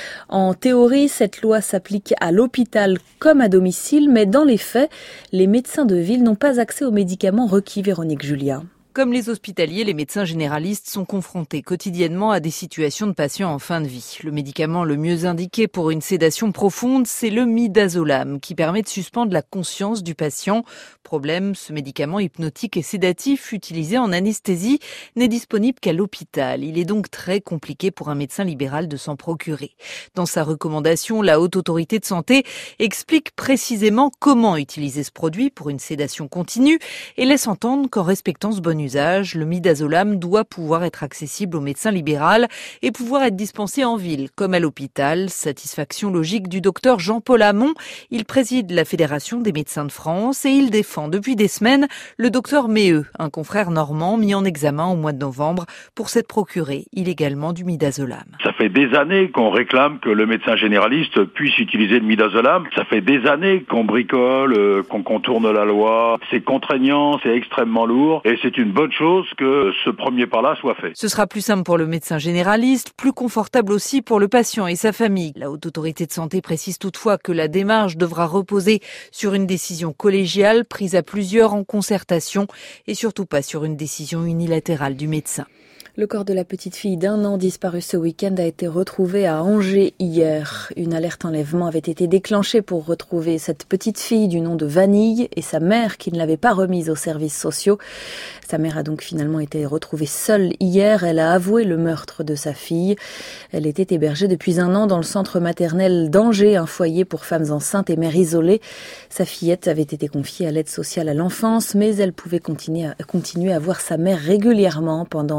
En théorie, cette loi s'applique à l'hôpital comme à domicile, mais dans les faits, les médecins de ville n'ont pas accès aux médicaments requis, Véronique Julia. Comme les hospitaliers, les médecins généralistes sont confrontés quotidiennement à des situations de patients en fin de vie. Le médicament le mieux indiqué pour une sédation profonde, c'est le midazolam, qui permet de suspendre la conscience du patient. Problème, ce médicament hypnotique et sédatif utilisé en anesthésie n'est disponible qu'à l'hôpital. Il est donc très compliqué pour un médecin libéral de s'en procurer. Dans sa recommandation, la Haute Autorité de Santé explique précisément comment utiliser ce produit pour une sédation continue et laisse entendre qu'en respectant ce bon usage, le midazolam doit pouvoir être accessible au médecin libéral et pouvoir être dispensé en ville comme à l'hôpital. Satisfaction logique du docteur Jean-Paul Hamon. Il préside la Fédération des médecins de France et il défend depuis des semaines le docteur Méheux, un confrère normand mis en examen au mois de novembre pour s'être procuré illégalement du midazolam. Ça fait des années qu'on réclame que le médecin généraliste puisse utiliser le midazolam. Ça fait des années qu'on bricole, qu'on contourne la loi. C'est contraignant, c'est extrêmement lourd et c'est une bonne chose que ce premier pas-là soit fait. Ce sera plus simple pour le médecin généraliste, plus confortable aussi pour le patient et sa famille. La Haute Autorité de Santé précise toutefois que la démarche devra reposer sur une décision collégiale prise à plusieurs en concertation et surtout pas sur une décision unilatérale du médecin. Le corps de la petite fille d'1 an disparue ce week-end a été retrouvé à Angers hier. Une alerte enlèvement avait été déclenchée pour retrouver cette petite fille du nom de Vanille et sa mère qui ne l'avait pas remise aux services sociaux. Sa mère a donc finalement été retrouvée seule hier. Elle a avoué le meurtre de sa fille. Elle était hébergée depuis 1 an dans le centre maternel d'Angers, un foyer pour femmes enceintes et mères isolées. Sa fillette avait été confiée à l'aide sociale à l'enfance, mais elle pouvait continuer à voir sa mère régulièrement pendant un temps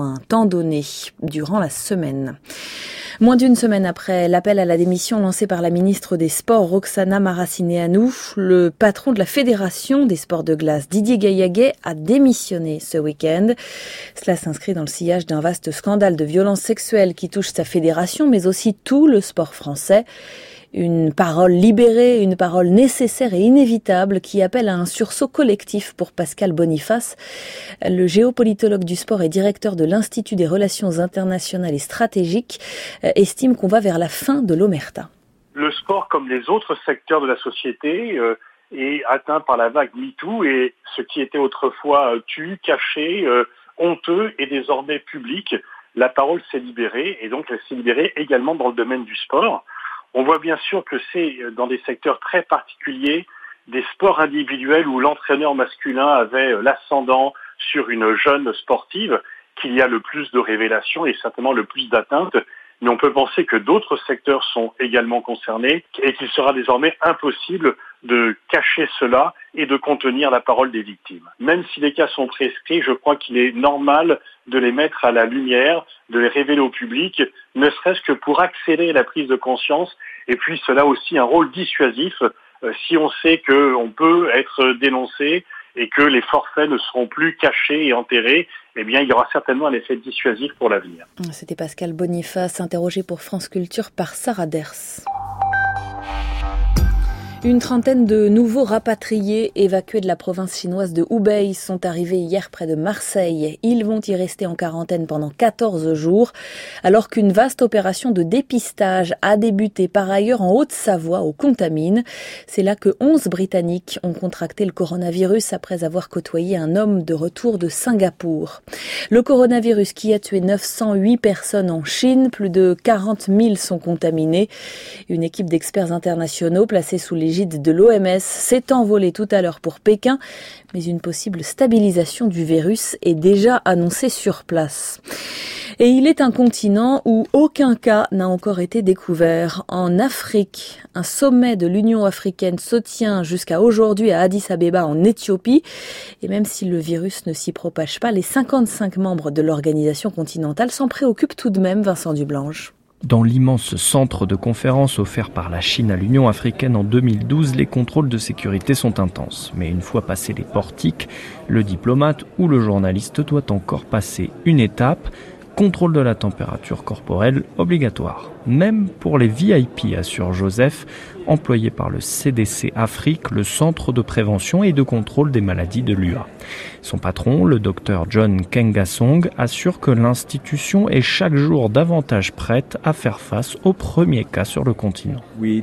randonnée durant la semaine. Moins d'une semaine après l'appel à la démission lancé par la ministre des Sports Roxana Maracineanu, le patron de la Fédération des sports de glace Didier Gaillaguet a démissionné ce week-end. Cela s'inscrit dans le sillage d'un vaste scandale de violences sexuelles qui touche sa fédération mais aussi tout le sport français. Une parole libérée, une parole nécessaire et inévitable qui appelle à un sursaut collectif pour Pascal Boniface. Le géopolitologue du sport et directeur de l'Institut des relations internationales et stratégiques estime qu'on va vers la fin de l'omerta. Le sport, comme les autres secteurs de la société, est atteint par la vague MeToo et ce qui était autrefois caché, honteux est désormais public. La parole s'est libérée et donc elle s'est libérée également dans le domaine du sport. On voit bien sûr que c'est dans des secteurs très particuliers, des sports individuels où l'entraîneur masculin avait l'ascendant sur une jeune sportive, qu'il y a le plus de révélations et certainement le plus d'atteintes. Mais on peut penser que d'autres secteurs sont également concernés et qu'il sera désormais impossible de cacher cela et de contenir la parole des victimes. Même si les cas sont prescrits, je crois qu'il est normal de les mettre à la lumière, de les révéler au public, ne serait-ce que pour accélérer la prise de conscience. Et puis cela a aussi un rôle dissuasif si on sait qu'on peut être dénoncé et que les forfaits ne seront plus cachés et enterrés, eh bien, il y aura certainement un effet dissuasif pour l'avenir. C'était Pascal Boniface, interrogé pour France Culture par Sarah Ders. Une trentaine de nouveaux rapatriés évacués de la province chinoise de Hubei sont arrivés hier près de Marseille. Ils vont y rester en quarantaine pendant 14 jours, alors qu'une vaste opération de dépistage a débuté par ailleurs en Haute-Savoie, au Contamine. C'est là que 11 Britanniques ont contracté le coronavirus après avoir côtoyé un homme de retour de Singapour. Le coronavirus qui a tué 908 personnes en Chine, plus de 40 000 sont contaminés. Une équipe d'experts internationaux placée sous l'égide de l'OMS s'est envolée tout à l'heure pour Pékin, mais une possible stabilisation du virus est déjà annoncée sur place. Et il est un continent où aucun cas n'a encore été découvert. En Afrique, un sommet de l'Union africaine se tient jusqu'à aujourd'hui à Addis Abeba en Éthiopie. Et même si le virus ne s'y propage pas, les 55 membres de l'organisation continentale s'en préoccupent tout de même, Vincent Dublanche. Dans l'immense centre de conférence offert par la Chine à l'Union africaine en 2012, les contrôles de sécurité sont intenses. Mais une fois passés les portiques, le diplomate ou le journaliste doit encore passer une étape. Contrôle de la température corporelle obligatoire. Même pour les VIP, assure Joseph, employé par le CDC Afrique, le centre de prévention et de contrôle des maladies de l'UA. Son patron, le docteur John Kengasong, assure que l'institution est chaque jour davantage prête à faire face aux premiers cas sur le continent. Nous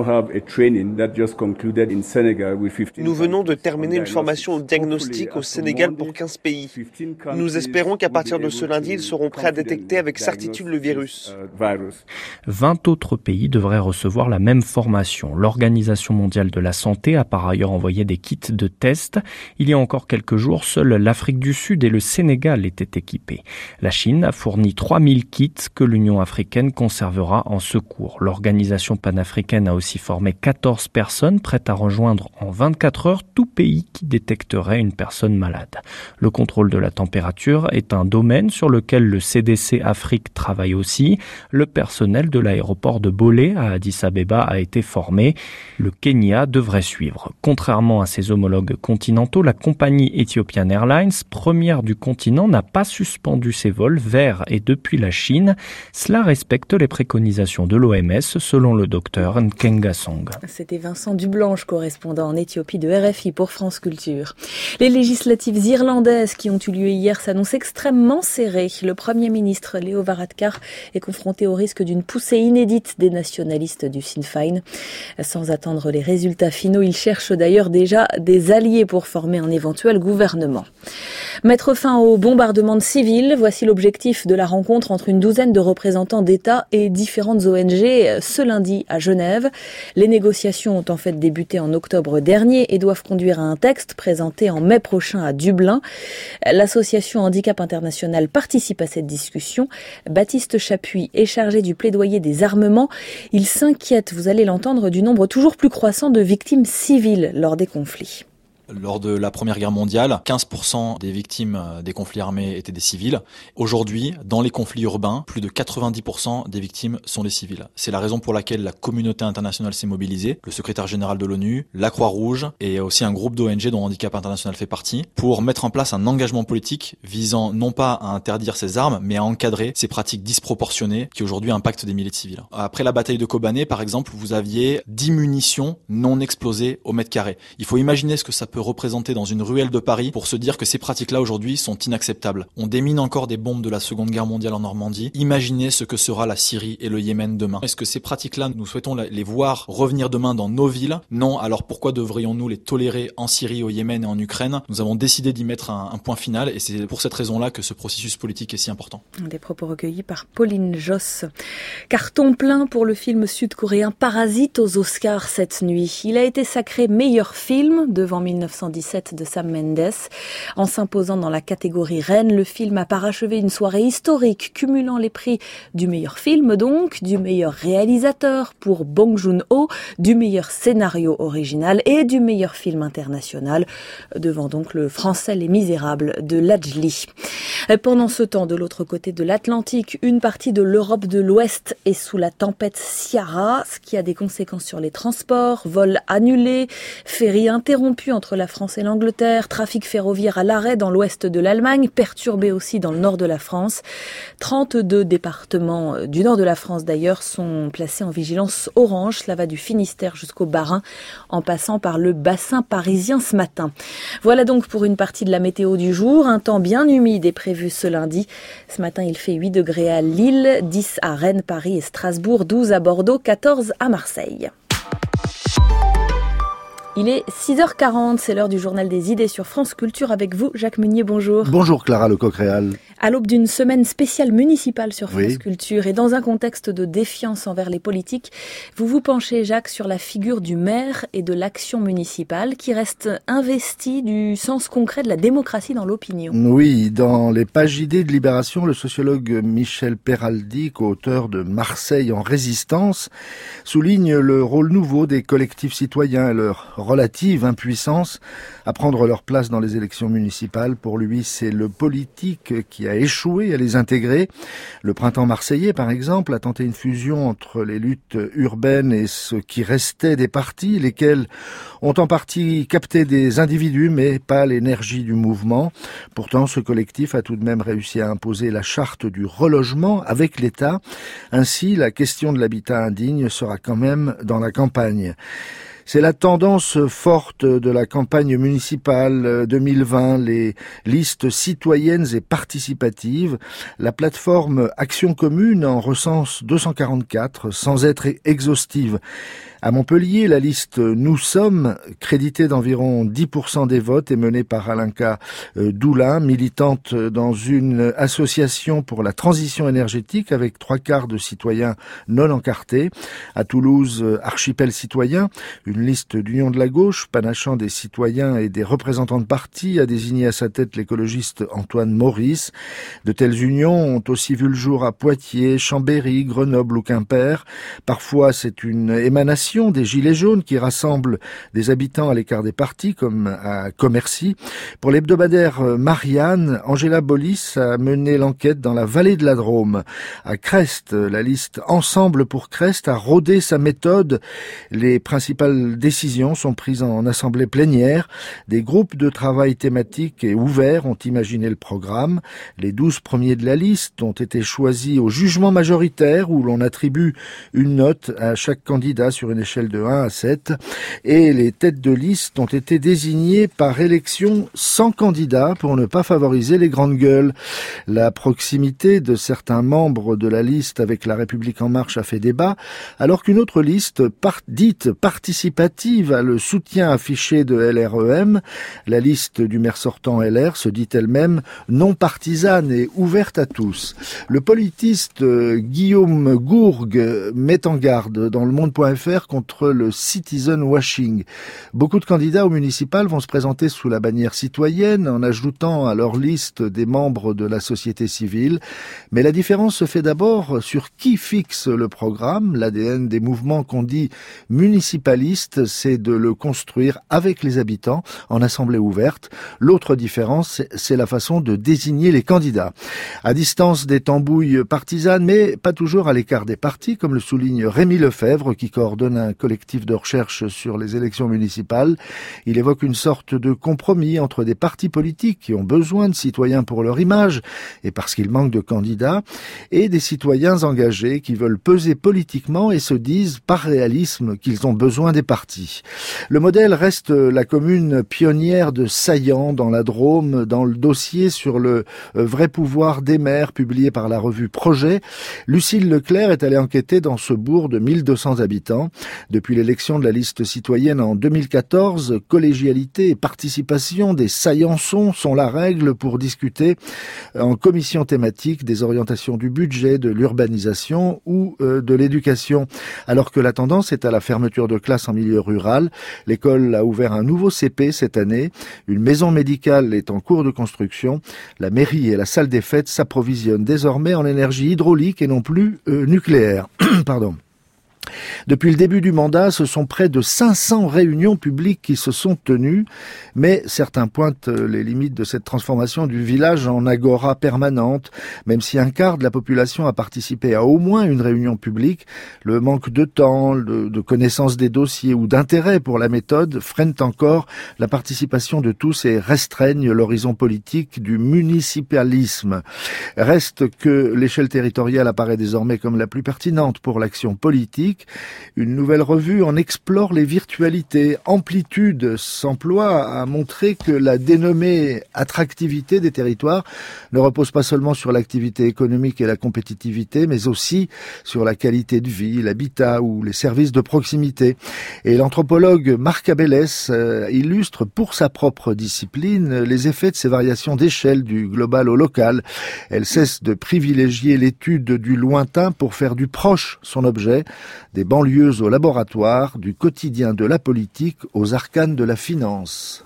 venons de terminer une formation au diagnostic au Sénégal pour 15 pays. Nous espérons qu'à partir de ce lundi, ils seront prêts à détecter avec certitude le virus. 20 autres pays devraient recevoir la même formation. L'Organisation mondiale de la santé a par ailleurs envoyé des kits de tests. Il y a encore quelques jours, seule l'Afrique du Sud et le Sénégal étaient équipés. La Chine a fourni 3000 kits que l'Union africaine conservera en secours. L'organisation panafricaine a aussi formé 14 personnes prêtes à rejoindre en 24 heures tout pays qui détecterait une personne malade. Le contrôle de la température est un domaine sur lequel le CDC Afrique travaille aussi. Le personnel de l'aéroport de Bolé à Addis Abeba a été formé. Le Kenya devrait suivre. Contrairement à ses homologues continentaux, la compagnie Ethiopian Airlines, première du continent, n'a pas suspendu ses vols vers et depuis la Chine. Cela respecte les préconisations de l'OMS, selon le docteur Nkengasong. C'était Vincent Dublanche, correspondant en Éthiopie de RFI pour France Culture. Les législatives irlandaises qui ont eu lieu hier s'annoncent extrêmement serrées. Le Premier ministre Leo Varadkar est confronté au risque d'une poussée inédite des nationalistes du Sinn Féin. Sans attendre les résultats finaux, il cherche d'ailleurs déjà des alliés pour former un éventuel gouvernement. Mettre fin au bombardement de civils, voici l'objectif de la rencontre entre une douzaine de représentants d'États et différentes ONG ce lundi à Genève. Les négociations ont en fait débuté en octobre dernier et doivent conduire à un texte présenté en mai prochain à Dublin. L'association Handicap International participe à cette discussion. Baptiste Chapuis est chargé du plaidoyer des armements. Il s'inquiète, vous allez l'entendre, du nombre toujours plus croissant de victimes civiles lors des conflits. Lors de la Première Guerre mondiale, 15% des victimes des conflits armés étaient des civils. Aujourd'hui, dans les conflits urbains, plus de 90% des victimes sont des civils. C'est la raison pour laquelle la communauté internationale s'est mobilisée, le secrétaire général de l'ONU, la Croix-Rouge et aussi un groupe d'ONG dont Handicap International fait partie, pour mettre en place un engagement politique visant non pas à interdire ces armes, mais à encadrer ces pratiques disproportionnées qui aujourd'hui impactent des milliers de civils. Après la bataille de Kobané, par exemple, vous aviez 10 munitions non explosées au mètre carré. Il faut imaginer ce que ça peut représenter dans une ruelle de Paris pour se dire que ces pratiques-là aujourd'hui sont inacceptables. On démine encore des bombes de la Seconde Guerre mondiale en Normandie. Imaginez ce que sera la Syrie et le Yémen demain. Est-ce que ces pratiques-là, nous souhaitons les voir revenir demain dans nos villes? Non, alors pourquoi devrions-nous les tolérer en Syrie, au Yémen et en Ukraine? Nous avons décidé d'y mettre un point final et c'est pour cette raison-là que ce processus politique est si important. Des propos recueillis par Pauline Josse. Carton plein pour le film sud-coréen Parasite aux Oscars cette nuit. Il a été sacré meilleur film devant 1917 de Sam Mendes. En s'imposant dans la catégorie reine, le film a parachevé une soirée historique, cumulant les prix du meilleur film donc, du meilleur réalisateur pour Bong Joon-ho, du meilleur scénario original et du meilleur film international, devant donc le français Les Misérables de Lajli. Pendant ce temps, de l'autre côté de l'Atlantique, une partie de l'Europe de l'Ouest est sous la tempête Ciara, ce qui a des conséquences sur les transports, vols annulés, ferries interrompus entre la France et l'Angleterre, trafic ferroviaire à l'arrêt dans l'ouest de l'Allemagne, perturbé aussi dans le nord de la France. 32 départements du nord de la France d'ailleurs sont placés en vigilance orange. Cela va du Finistère jusqu'au Bas-Rhin, en passant par le bassin parisien ce matin. Voilà donc pour une partie de la météo du jour. Un temps bien humide est prévu ce lundi. Ce matin, il fait 8 degrés à Lille, 10 à Rennes, Paris et Strasbourg, 12 à Bordeaux, 14 à Marseille. Il est 6h40, c'est l'heure du journal des idées sur France Culture avec vous, Jacques Meunier, bonjour. Bonjour Clara Lecoq-Réal. À l'aube d'une semaine spéciale municipale sur France Culture et dans un contexte de défiance envers les politiques, vous vous penchez, Jacques, sur la figure du maire et de l'action municipale qui reste investie du sens concret de la démocratie dans l'opinion. Oui, dans les pages idées de Libération, le sociologue Michel Peraldi, co-auteur de Marseille en résistance, souligne le rôle nouveau des collectifs citoyens et leur relative impuissance à prendre leur place dans les élections municipales. Pour lui, c'est le politique qui a échoué à les intégrer. Le printemps marseillais, par exemple, a tenté une fusion entre les luttes urbaines et ce qui restait des partis, lesquels ont en partie capté des individus, mais pas l'énergie du mouvement. Pourtant, ce collectif a tout de même réussi à imposer la charte du relogement avec l'État. Ainsi, la question de l'habitat indigne sera quand même dans la campagne. C'est la tendance forte de la campagne municipale 2020, les listes citoyennes et participatives. La plateforme Action Commune en recense 244 sans être exhaustive. À Montpellier, la liste Nous Sommes, créditée d'environ 10% des votes, est menée par Alinka Doulin, militante dans une association pour la transition énergétique avec 3/4 de citoyens non encartés. À Toulouse, Archipel Citoyen, une liste d'union de la gauche, panachant des citoyens et des représentants de partis, a désigné à sa tête l'écologiste Antoine Maurice. De telles unions ont aussi vu le jour à Poitiers, Chambéry, Grenoble ou Quimper. Parfois, c'est une émanation des Gilets jaunes qui rassemble des habitants à l'écart des partis, comme à Commercy. Pour l'hebdomadaire Marianne, Angela Bollis a mené l'enquête dans la vallée de la Drôme. À Crest, la liste Ensemble pour Crest a rodé sa méthode. Les principales décisions sont prises en assemblée plénière. Des groupes de travail thématiques et ouverts ont imaginé le programme. Les 12 premiers de la liste ont été choisis au jugement majoritaire où l'on attribue une note à chaque candidat sur une échelle de 1 à 7. Et les têtes de liste ont été désignées par élection sans candidat pour ne pas favoriser les grandes gueules. La proximité de certains membres de la liste avec La République En Marche a fait débat, alors qu'une autre liste dite participative a le soutien affiché de LREM. La liste du maire sortant LR se dit elle-même non partisane et ouverte à tous. Le politiste Guillaume Gourgue met en garde dans le Monde.fr contre le citizen washing. Beaucoup de candidats aux municipales vont se présenter sous la bannière citoyenne en ajoutant à leur liste des membres de la société civile. Mais la différence se fait d'abord sur qui fixe le programme, l'ADN des mouvements qu'on dit municipalistes liste, c'est de le construire avec les habitants en assemblée ouverte. L'autre différence, c'est la façon de désigner les candidats. À distance des tambouilles partisanes, mais pas toujours à l'écart des partis, comme le souligne Rémi Lefebvre, qui coordonne un collectif de recherche sur les élections municipales. Il évoque une sorte de compromis entre des partis politiques qui ont besoin de citoyens pour leur image et parce qu'ils manquent de candidats, et des citoyens engagés qui veulent peser politiquement et se disent par réalisme qu'ils ont besoin des partis. Le modèle reste la commune pionnière de Saillant dans la Drôme, dans le dossier sur le vrai pouvoir des maires publié par la revue Projet. Lucille Leclerc est allée enquêter dans ce bourg de 1200 habitants. Depuis l'élection de la liste citoyenne en 2014, collégialité et participation des Saillançons sont la règle pour discuter en commission thématique des orientations du budget, de l'urbanisation ou de l'éducation. Alors que la tendance est à la fermeture de classes en milieu rural, l'école a ouvert un nouveau CP cette année. Une maison médicale est en cours de construction. La mairie et la salle des fêtes s'approvisionnent désormais en énergie hydraulique et non plus nucléaire. Pardon. Depuis le début du mandat, ce sont près de 500 réunions publiques qui se sont tenues, mais certains pointent les limites de cette transformation du village en agora permanente. Même si un quart de la population a participé à au moins une réunion publique, le manque de temps, de connaissance des dossiers ou d'intérêt pour la méthode freinent encore la participation de tous et restreignent l'horizon politique du municipalisme. Reste que l'échelle territoriale apparaît désormais comme la plus pertinente pour l'action politique. Une nouvelle revue en explore les virtualités. Amplitude s'emploie à montrer que la dénommée attractivité des territoires ne repose pas seulement sur l'activité économique et la compétitivité, mais aussi sur la qualité de vie, l'habitat ou les services de proximité. Et l'anthropologue Marc Abélès illustre pour sa propre discipline les effets de ces variations d'échelle du global au local. Elle cesse de privilégier l'étude du lointain pour faire du proche son objet, des banlieues au laboratoire, du quotidien de la politique aux arcanes de la finance.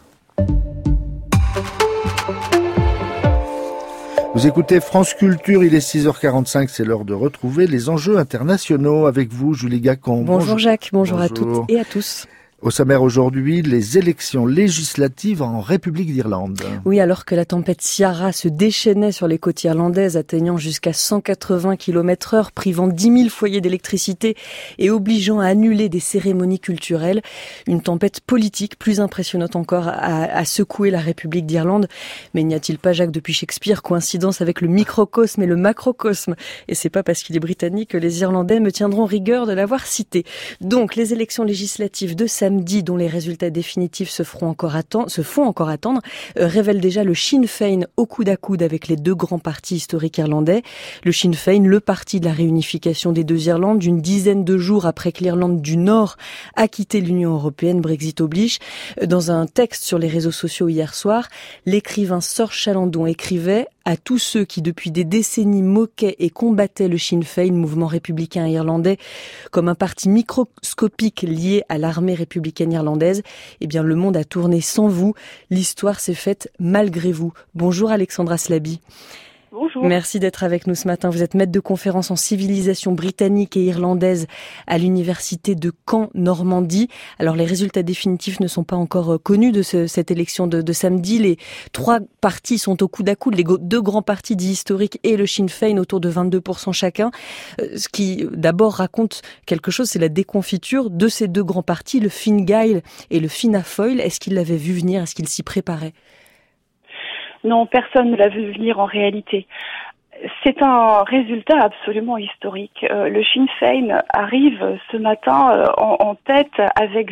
Vous écoutez France Culture, il est 6h45, c'est l'heure de retrouver les enjeux internationaux avec vous, Julie Gacon. Bonjour Jacques, bonjour à toutes et à tous. Au sommaire aujourd'hui, les élections législatives en République d'Irlande. Oui, alors que la tempête Ciara se déchaînait sur les côtes irlandaises, atteignant jusqu'à 180 km/h, privant 10 000 foyers d'électricité et obligeant à annuler des cérémonies culturelles. Une tempête politique plus impressionnante encore a secoué la République d'Irlande. Mais n'y a-t-il pas, Jacques, depuis Shakespeare, coïncidence avec le microcosme et le macrocosme? Et c'est pas parce qu'il est britannique que les Irlandais me tiendront rigueur de l'avoir cité. Donc, les élections législatives de samedi, dont les résultats définitifs se font encore attendre, révèle déjà le Sinn Féin au coude à coude avec les deux grands partis historiques irlandais. Le Sinn Féin, le parti de la réunification des deux Irlandes, une dizaine de jours après que l'Irlande du Nord a quitté l'Union européenne, Brexit oblige. Dans un texte sur les réseaux sociaux hier soir, l'écrivain Sorge Chalandon écrivait « À tous ceux qui depuis des décennies moquaient et combattaient le Sinn Féin, mouvement républicain irlandais, comme un parti microscopique lié à l'armée républicaine irlandaise, eh bien le monde a tourné sans vous, l'histoire s'est faite malgré vous. » Bonjour Alexandra Slaby. Bonjour. Merci d'être avec nous ce matin. Vous êtes maître de conférence en civilisation britannique et irlandaise à l'université de Caen, Normandie. Alors les résultats définitifs ne sont pas encore connus de cette élection de samedi. Les trois partis sont au coude à coude, les deux grands partis dits historiques et le Sinn Féin autour de 22% chacun. Ce qui d'abord raconte quelque chose, c'est la déconfiture de ces deux grands partis, le Fine Gael et le Fianna Fáil. Est-ce qu'ils l'avaient vu venir? Est-ce qu'ils s'y préparaient? Non, personne ne l'a vu venir en réalité. C'est un résultat absolument historique. Le Sinn Féin arrive ce matin en tête avec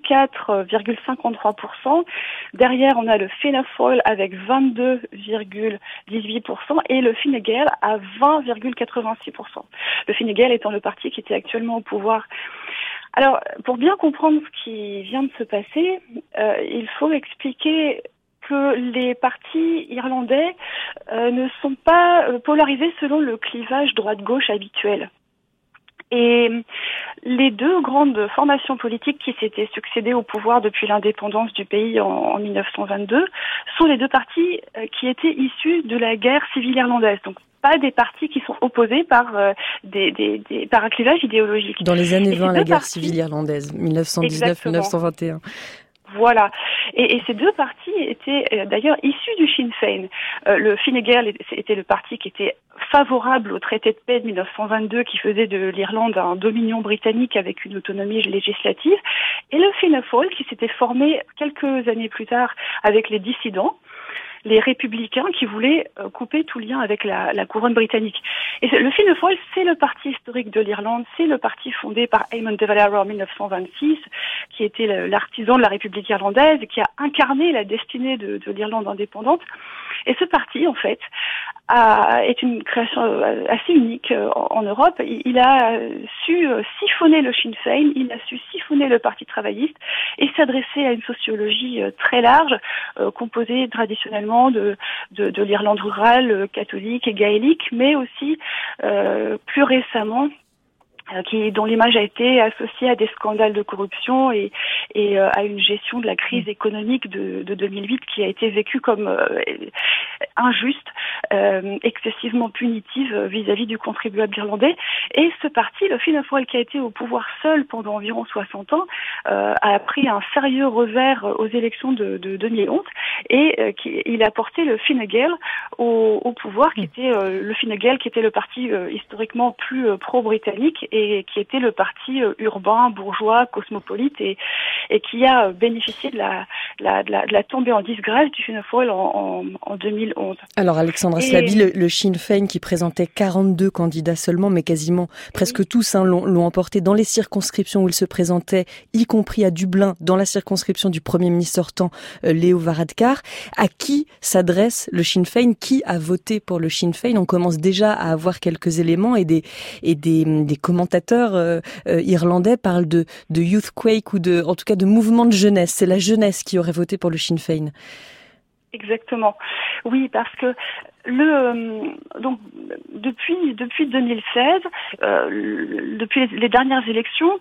24,53%. Derrière, on a le Fianna Fáil avec 22,18% et le Fine Gael à 20,86%. Le Fine Gael étant le parti qui était actuellement au pouvoir. Alors, pour bien comprendre ce qui vient de se passer, il faut expliquer que les partis irlandais ne sont pas polarisés selon le clivage droite-gauche habituel. Et les deux grandes formations politiques qui s'étaient succédées au pouvoir depuis l'indépendance du pays en 1922 sont les deux partis qui étaient issus de la guerre civile irlandaise. Donc pas des partis qui sont opposés par par un clivage idéologique. Dans les années 20, la guerre civile irlandaise, 1919-1921. Voilà. Et ces deux partis étaient d'ailleurs issus du Sinn Féin. Le Fine Gael était le parti qui était favorable au traité de paix de 1922 qui faisait de l'Irlande un dominion britannique avec une autonomie législative. Et le Fianna Fáil qui s'était formé quelques années plus tard avec les dissidents, les républicains qui voulaient couper tout lien avec la couronne britannique. Et le Fianna Fáil, c'est le parti historique de l'Irlande, c'est le parti fondé par Eamon de Valera en 1926, qui était l'artisan de la République irlandaise et qui a incarné la destinée de l'Irlande indépendante. Et ce parti, en fait, est une création assez unique en Europe. Il a su siphonner le Sinn Féin, il a su siphonner le Parti travailliste et s'adresser à une sociologie très large, composée traditionnellement de l'Irlande rurale, catholique et gaélique, mais aussi plus récemment dont l'image a été associée à des scandales de corruption et à une gestion de la crise économique de 2008 qui a été vécue comme injuste, excessivement punitive vis-à-vis du contribuable irlandais. Et ce parti, le Fianna Fáil, qui a été au pouvoir seul pendant environ 60 ans, a pris un sérieux revers aux élections de 2011 et il a porté le Fine Gael au pouvoir, qui était le Fine Gael, qui était le parti historiquement plus pro-britannique et qui était le parti urbain, bourgeois, cosmopolite et qui a bénéficié de la tombée en disgrâce du Fianna Fáil en 2011. Alors Alexandra Slaby, le Sinn Féin qui présentait 42 candidats seulement, mais quasiment presque tous l'ont emporté dans les circonscriptions où il se présentait, y compris à Dublin, dans la circonscription du Premier ministre sortant, Leo Varadkar. À qui s'adresse le Sinn Féin? Qui a voté pour le Sinn Féin? On commence déjà à avoir quelques éléments et des commentateurs irlandais parlent de youthquake ou en tout cas de mouvement de jeunesse. C'est la jeunesse qui aurait voté pour le Sinn Féin. Exactement. Oui, parce que donc depuis 2016, depuis les dernières élections,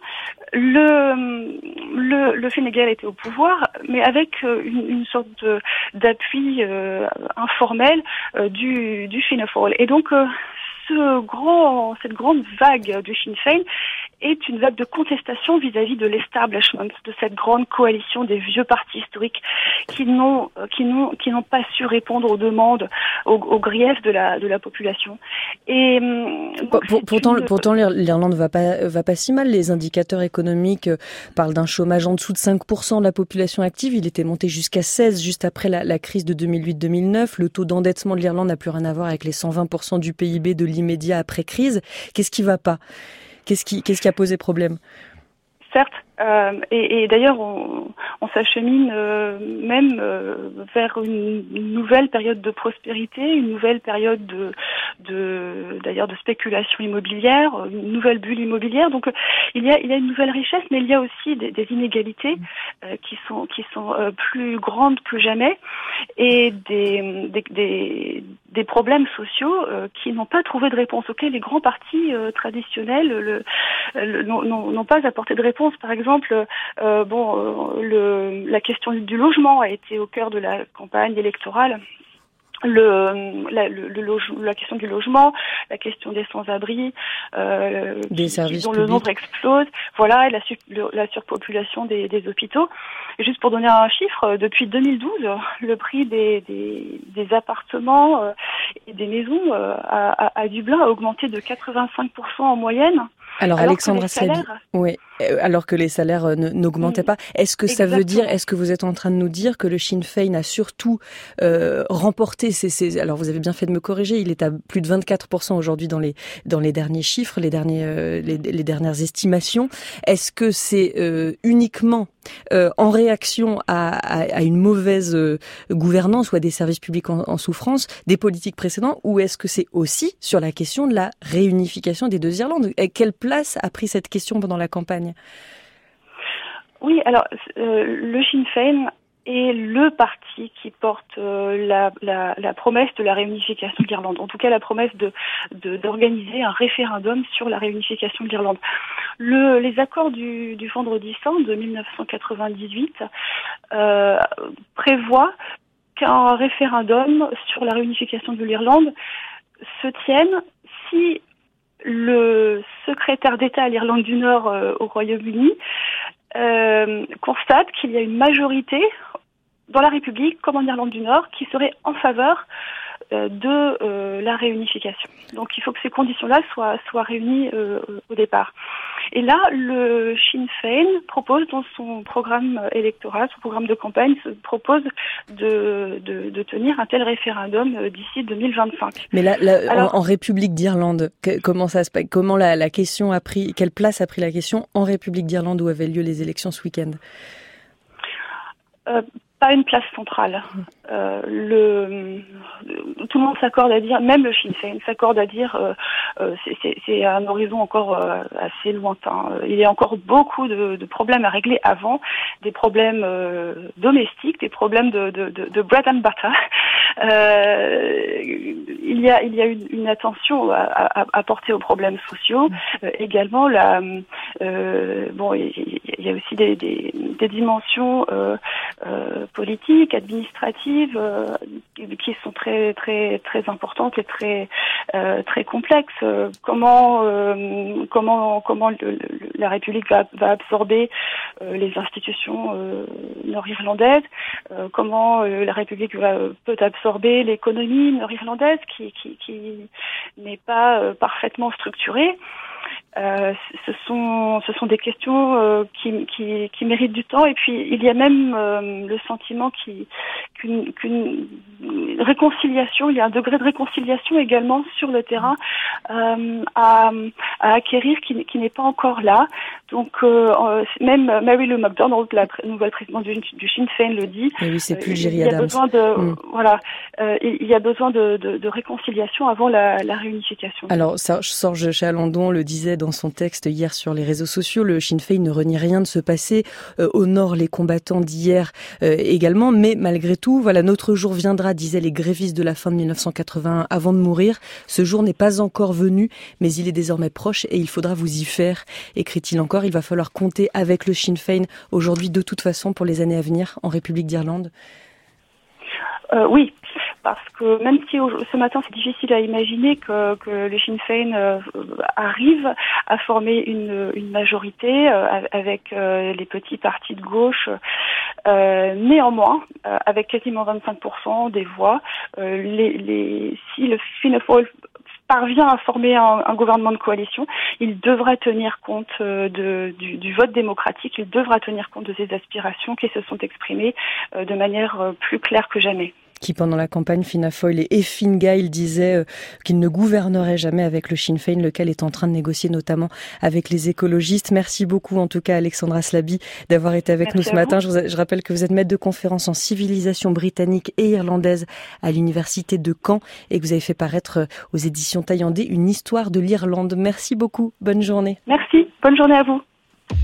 le Fine Gael était au pouvoir, mais avec une sorte d'appui informel du Fianna Fáil. Et donc cette grande vague du Sinn Féin est une vague de contestation vis-à-vis de l'establishment, de cette grande coalition des vieux partis historiques qui n'ont pas su répondre aux demandes, aux griefs de la population. Et pourtant l'Irlande va pas si mal. Les indicateurs économiques parlent d'un chômage en dessous de 5% de la population active. Il était monté jusqu'à 16 juste après la crise de 2008-2009. Le taux d'endettement de l'Irlande n'a plus rien à voir avec les 120% du PIB de l'immédiat après crise. Qu'est-ce qui va pas? Qu'est-ce qui a posé problème? Certes, et d'ailleurs on s'achemine même vers une nouvelle période de prospérité, une nouvelle période de spéculation immobilière, une nouvelle bulle immobilière. Donc il y a une nouvelle richesse, mais il y a aussi des inégalités qui sont plus grandes que jamais et des problèmes sociaux qui n'ont pas trouvé de réponse, auxquels les grands partis traditionnels n'ont pas apporté de réponse. Par exemple, la question du logement a été au cœur de la campagne électorale. La question du logement, la question des sans-abri, des services dont publics. Le nombre explose, voilà, et la surpopulation des hôpitaux. Et juste pour donner un chiffre, depuis 2012, le prix des appartements et des maisons à Dublin a augmenté de 85% en moyenne. Alors Alexandra Slaby, oui, alors que les salaires n'augmentaient pas. Est-ce que ça veut dire, est-ce que vous êtes en train de nous dire que le Sinn Féin a surtout remporté alors vous avez bien fait de me corriger, il est à plus de 24% aujourd'hui dans les derniers chiffres, les dernières estimations. Est-ce que c'est uniquement en réaction à une mauvaise gouvernance ou à des services publics en souffrance des politiques précédentes, ou est-ce que c'est aussi sur la question de la réunification des deux Irlandes? Quelle place a pris cette question pendant la campagne? Oui, alors le Sinn Féin est le parti qui porte la promesse de la réunification de l'Irlande. En tout cas, la promesse d'organiser un référendum sur la réunification de l'Irlande. Les accords du Vendredi Saint de 1998 prévoient qu'un référendum sur la réunification de l'Irlande se tiennent si le secrétaire d'État à l'Irlande du Nord au Royaume-Uni constate qu'il y a une majorité dans la République, comme en Irlande du Nord, qui serait en faveur de la réunification. Donc il faut que ces conditions-là soient réunies au départ. Et là, le Sinn Féin propose dans son programme électoral, son programme de campagne, propose de tenir un tel référendum d'ici 2025. Mais là alors, en République d'Irlande, comment ça se passe ? Comment la question a pris, quelle place a pris la question en République d'Irlande où avaient lieu les élections ce week-end ? Pas une place centrale. Tout le monde s'accorde à dire, même le Sinn Féin s'accorde à dire, c'est un horizon encore assez lointain. Il y a encore beaucoup de problèmes à régler avant, des problèmes domestiques, des problèmes de bread and butter. Il y a une attention à porter aux problèmes sociaux. Également, il y a aussi des dimensions politiques, administratives, qui sont très très très importantes et très complexes. Comment la République va absorber les institutions nord-irlandaises, comment la République peut absorber l'économie nord-irlandaise qui n'est pas parfaitement structurée. Ce sont des questions qui méritent du temps, et puis il y a même le sentiment qu'une réconciliation, il y a un degré de réconciliation également sur le terrain à acquérir qui n'est pas encore là. Donc même Mary Lou McDonald, la nouvelle présidente du Sinn Féin, le dit. Et oui, c'est plus il Gerry y a Adams. besoin il y a besoin de réconciliation avant la réunification. Alors, Sorge Chalandon le disait dans son texte hier sur les réseaux sociaux, le Sinn Féin ne renie rien de ce passé, honore les combattants d'hier également, mais malgré tout, voilà, notre jour viendra, disaient les grévistes de la fin de 1981 avant de mourir. Ce jour n'est pas encore venu, mais il est désormais proche et il faudra vous y faire, écrit-il encore. Il va falloir compter avec le Sinn Féin aujourd'hui de toute façon pour les années à venir en République d'Irlande. Oui, parce que même si ce matin c'est difficile à imaginer que le Sinn Féin arrive à former une majorité avec les petits partis de gauche, néanmoins, avec quasiment 25% des voix, si le Fianna Fáil parvient à former un gouvernement de coalition, il devra tenir compte du vote démocratique, il devra tenir compte de ses aspirations qui se sont exprimées de manière plus claire que jamais. Qui, pendant la campagne, Fianna Fáil et Fine Gael disaient qu'il ne gouvernerait jamais avec le Sinn Féin, lequel est en train de négocier notamment avec les écologistes. Merci beaucoup, en tout cas, Alexandra Slaby, d'avoir été avec nous ce matin. Je rappelle que vous êtes maître de conférence en civilisation britannique et irlandaise à l'université de Caen et que vous avez fait paraître aux éditions Taillandé une histoire de l'Irlande. Merci beaucoup. Bonne journée. Merci. Bonne journée à vous.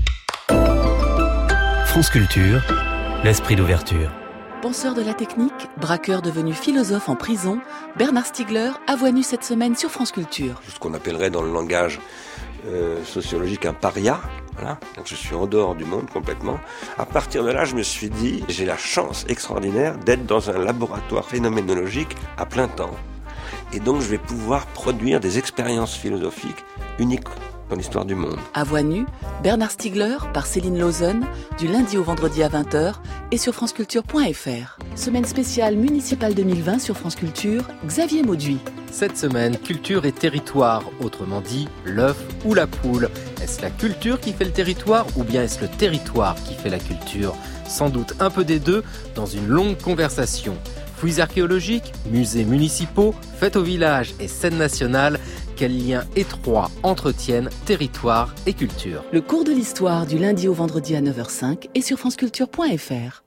France Culture, l'esprit d'ouverture. Penseur de la technique, braqueur devenu philosophe en prison, Bernard Stiegler avoue nu cette semaine sur France Culture. Ce qu'on appellerait dans le langage sociologique un paria. Voilà. Donc je suis en dehors du monde complètement. À partir de là, je me suis dit, j'ai la chance extraordinaire d'être dans un laboratoire phénoménologique à plein temps. Et donc je vais pouvoir produire des expériences philosophiques uniques dans l'histoire du monde. À voix nue, Bernard Stiegler par Céline Lausanne, du lundi au vendredi à 20h et sur franceculture.fr. Semaine spéciale municipale 2020 sur France Culture, Xavier Mauduit. Cette semaine, culture et territoire, autrement dit, l'œuf ou la poule. Est-ce la culture qui fait le territoire ou bien est-ce le territoire qui fait la culture ? Sans doute un peu des deux dans une longue conversation. Fouilles archéologiques, musées municipaux, fêtes au village et scènes nationales, quels liens étroits entretiennent territoire et culture. Le cours de l'histoire du lundi au vendredi à 9h05 et sur franceculture.fr.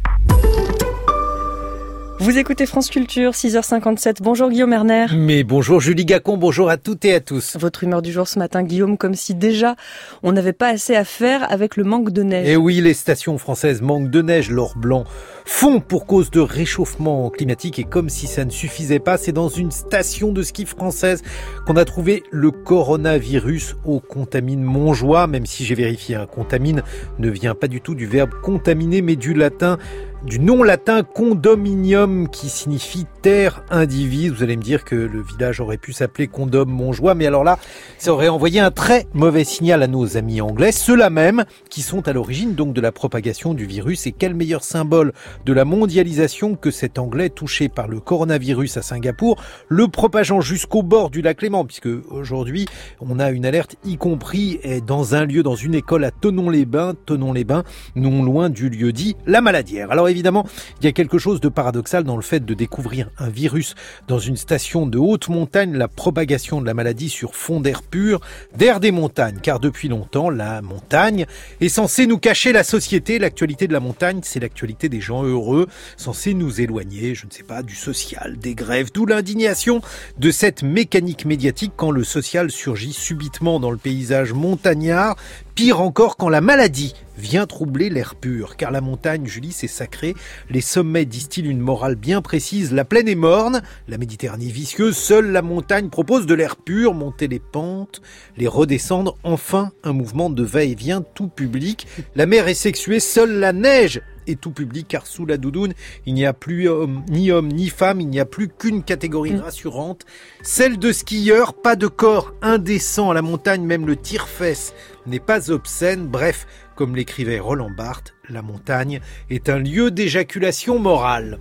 Vous écoutez France Culture, 6h57. Bonjour Guillaume Erner. Mais bonjour Julie Gacon, bonjour à toutes et à tous. Votre humeur du jour ce matin, Guillaume, comme si déjà on n'avait pas assez à faire avec le manque de neige. Et oui, les stations françaises manquent de neige, l'or blanc fond pour cause de réchauffement climatique. Et comme si ça ne suffisait pas, c'est dans une station de ski française qu'on a trouvé le coronavirus au Contamine Montjoie. Même si j'ai vérifié, contamine ne vient pas du tout du verbe contaminer, mais du nom latin condominium qui signifie terre indivise. Vous allez me dire que le village aurait pu s'appeler Condom-Montjoie, mais alors là, ça aurait envoyé un très mauvais signal à nos amis anglais, ceux-là même qui sont à l'origine donc de la propagation du virus. Et quel meilleur symbole de la mondialisation que cet anglais touché par le coronavirus à Singapour, le propageant jusqu'au bord du lac Léman, puisque aujourd'hui, on a une alerte, y compris dans un lieu, dans une école à Thonon-les-Bains, non loin du lieu dit La Maladière. Alors évidemment, il y a quelque chose de paradoxal dans le fait de découvrir un virus dans une station de haute montagne, la propagation de la maladie sur fond d'air pur, d'air des montagnes, car depuis longtemps, la montagne est censée nous cacher la société. L'actualité de la montagne, c'est l'actualité des gens heureux, censée nous éloigner, je ne sais pas, du social, des grèves, d'où l'indignation de cette mécanique médiatique quand le social surgit subitement dans le paysage montagnard. Pire encore quand la maladie vient troubler l'air pur. Car la montagne, Julie, c'est sacré. Les sommets distillent une morale bien précise. La plaine est morne, la Méditerranée visqueuse. Seule la montagne propose de l'air pur. Monter les pentes, les redescendre. Enfin, un mouvement de va-et-vient tout public. La mer est sexuée. Seule la neige est tout public, car sous la doudoune, il n'y a plus ni homme ni femme, il n'y a plus qu'une catégorie rassurante, celle de skieurs. Pas de corps indécent à la montagne, même le tire-fesse n'est pas obscène. Bref, comme l'écrivait Roland Barthes, la montagne est un lieu d'éjaculation morale.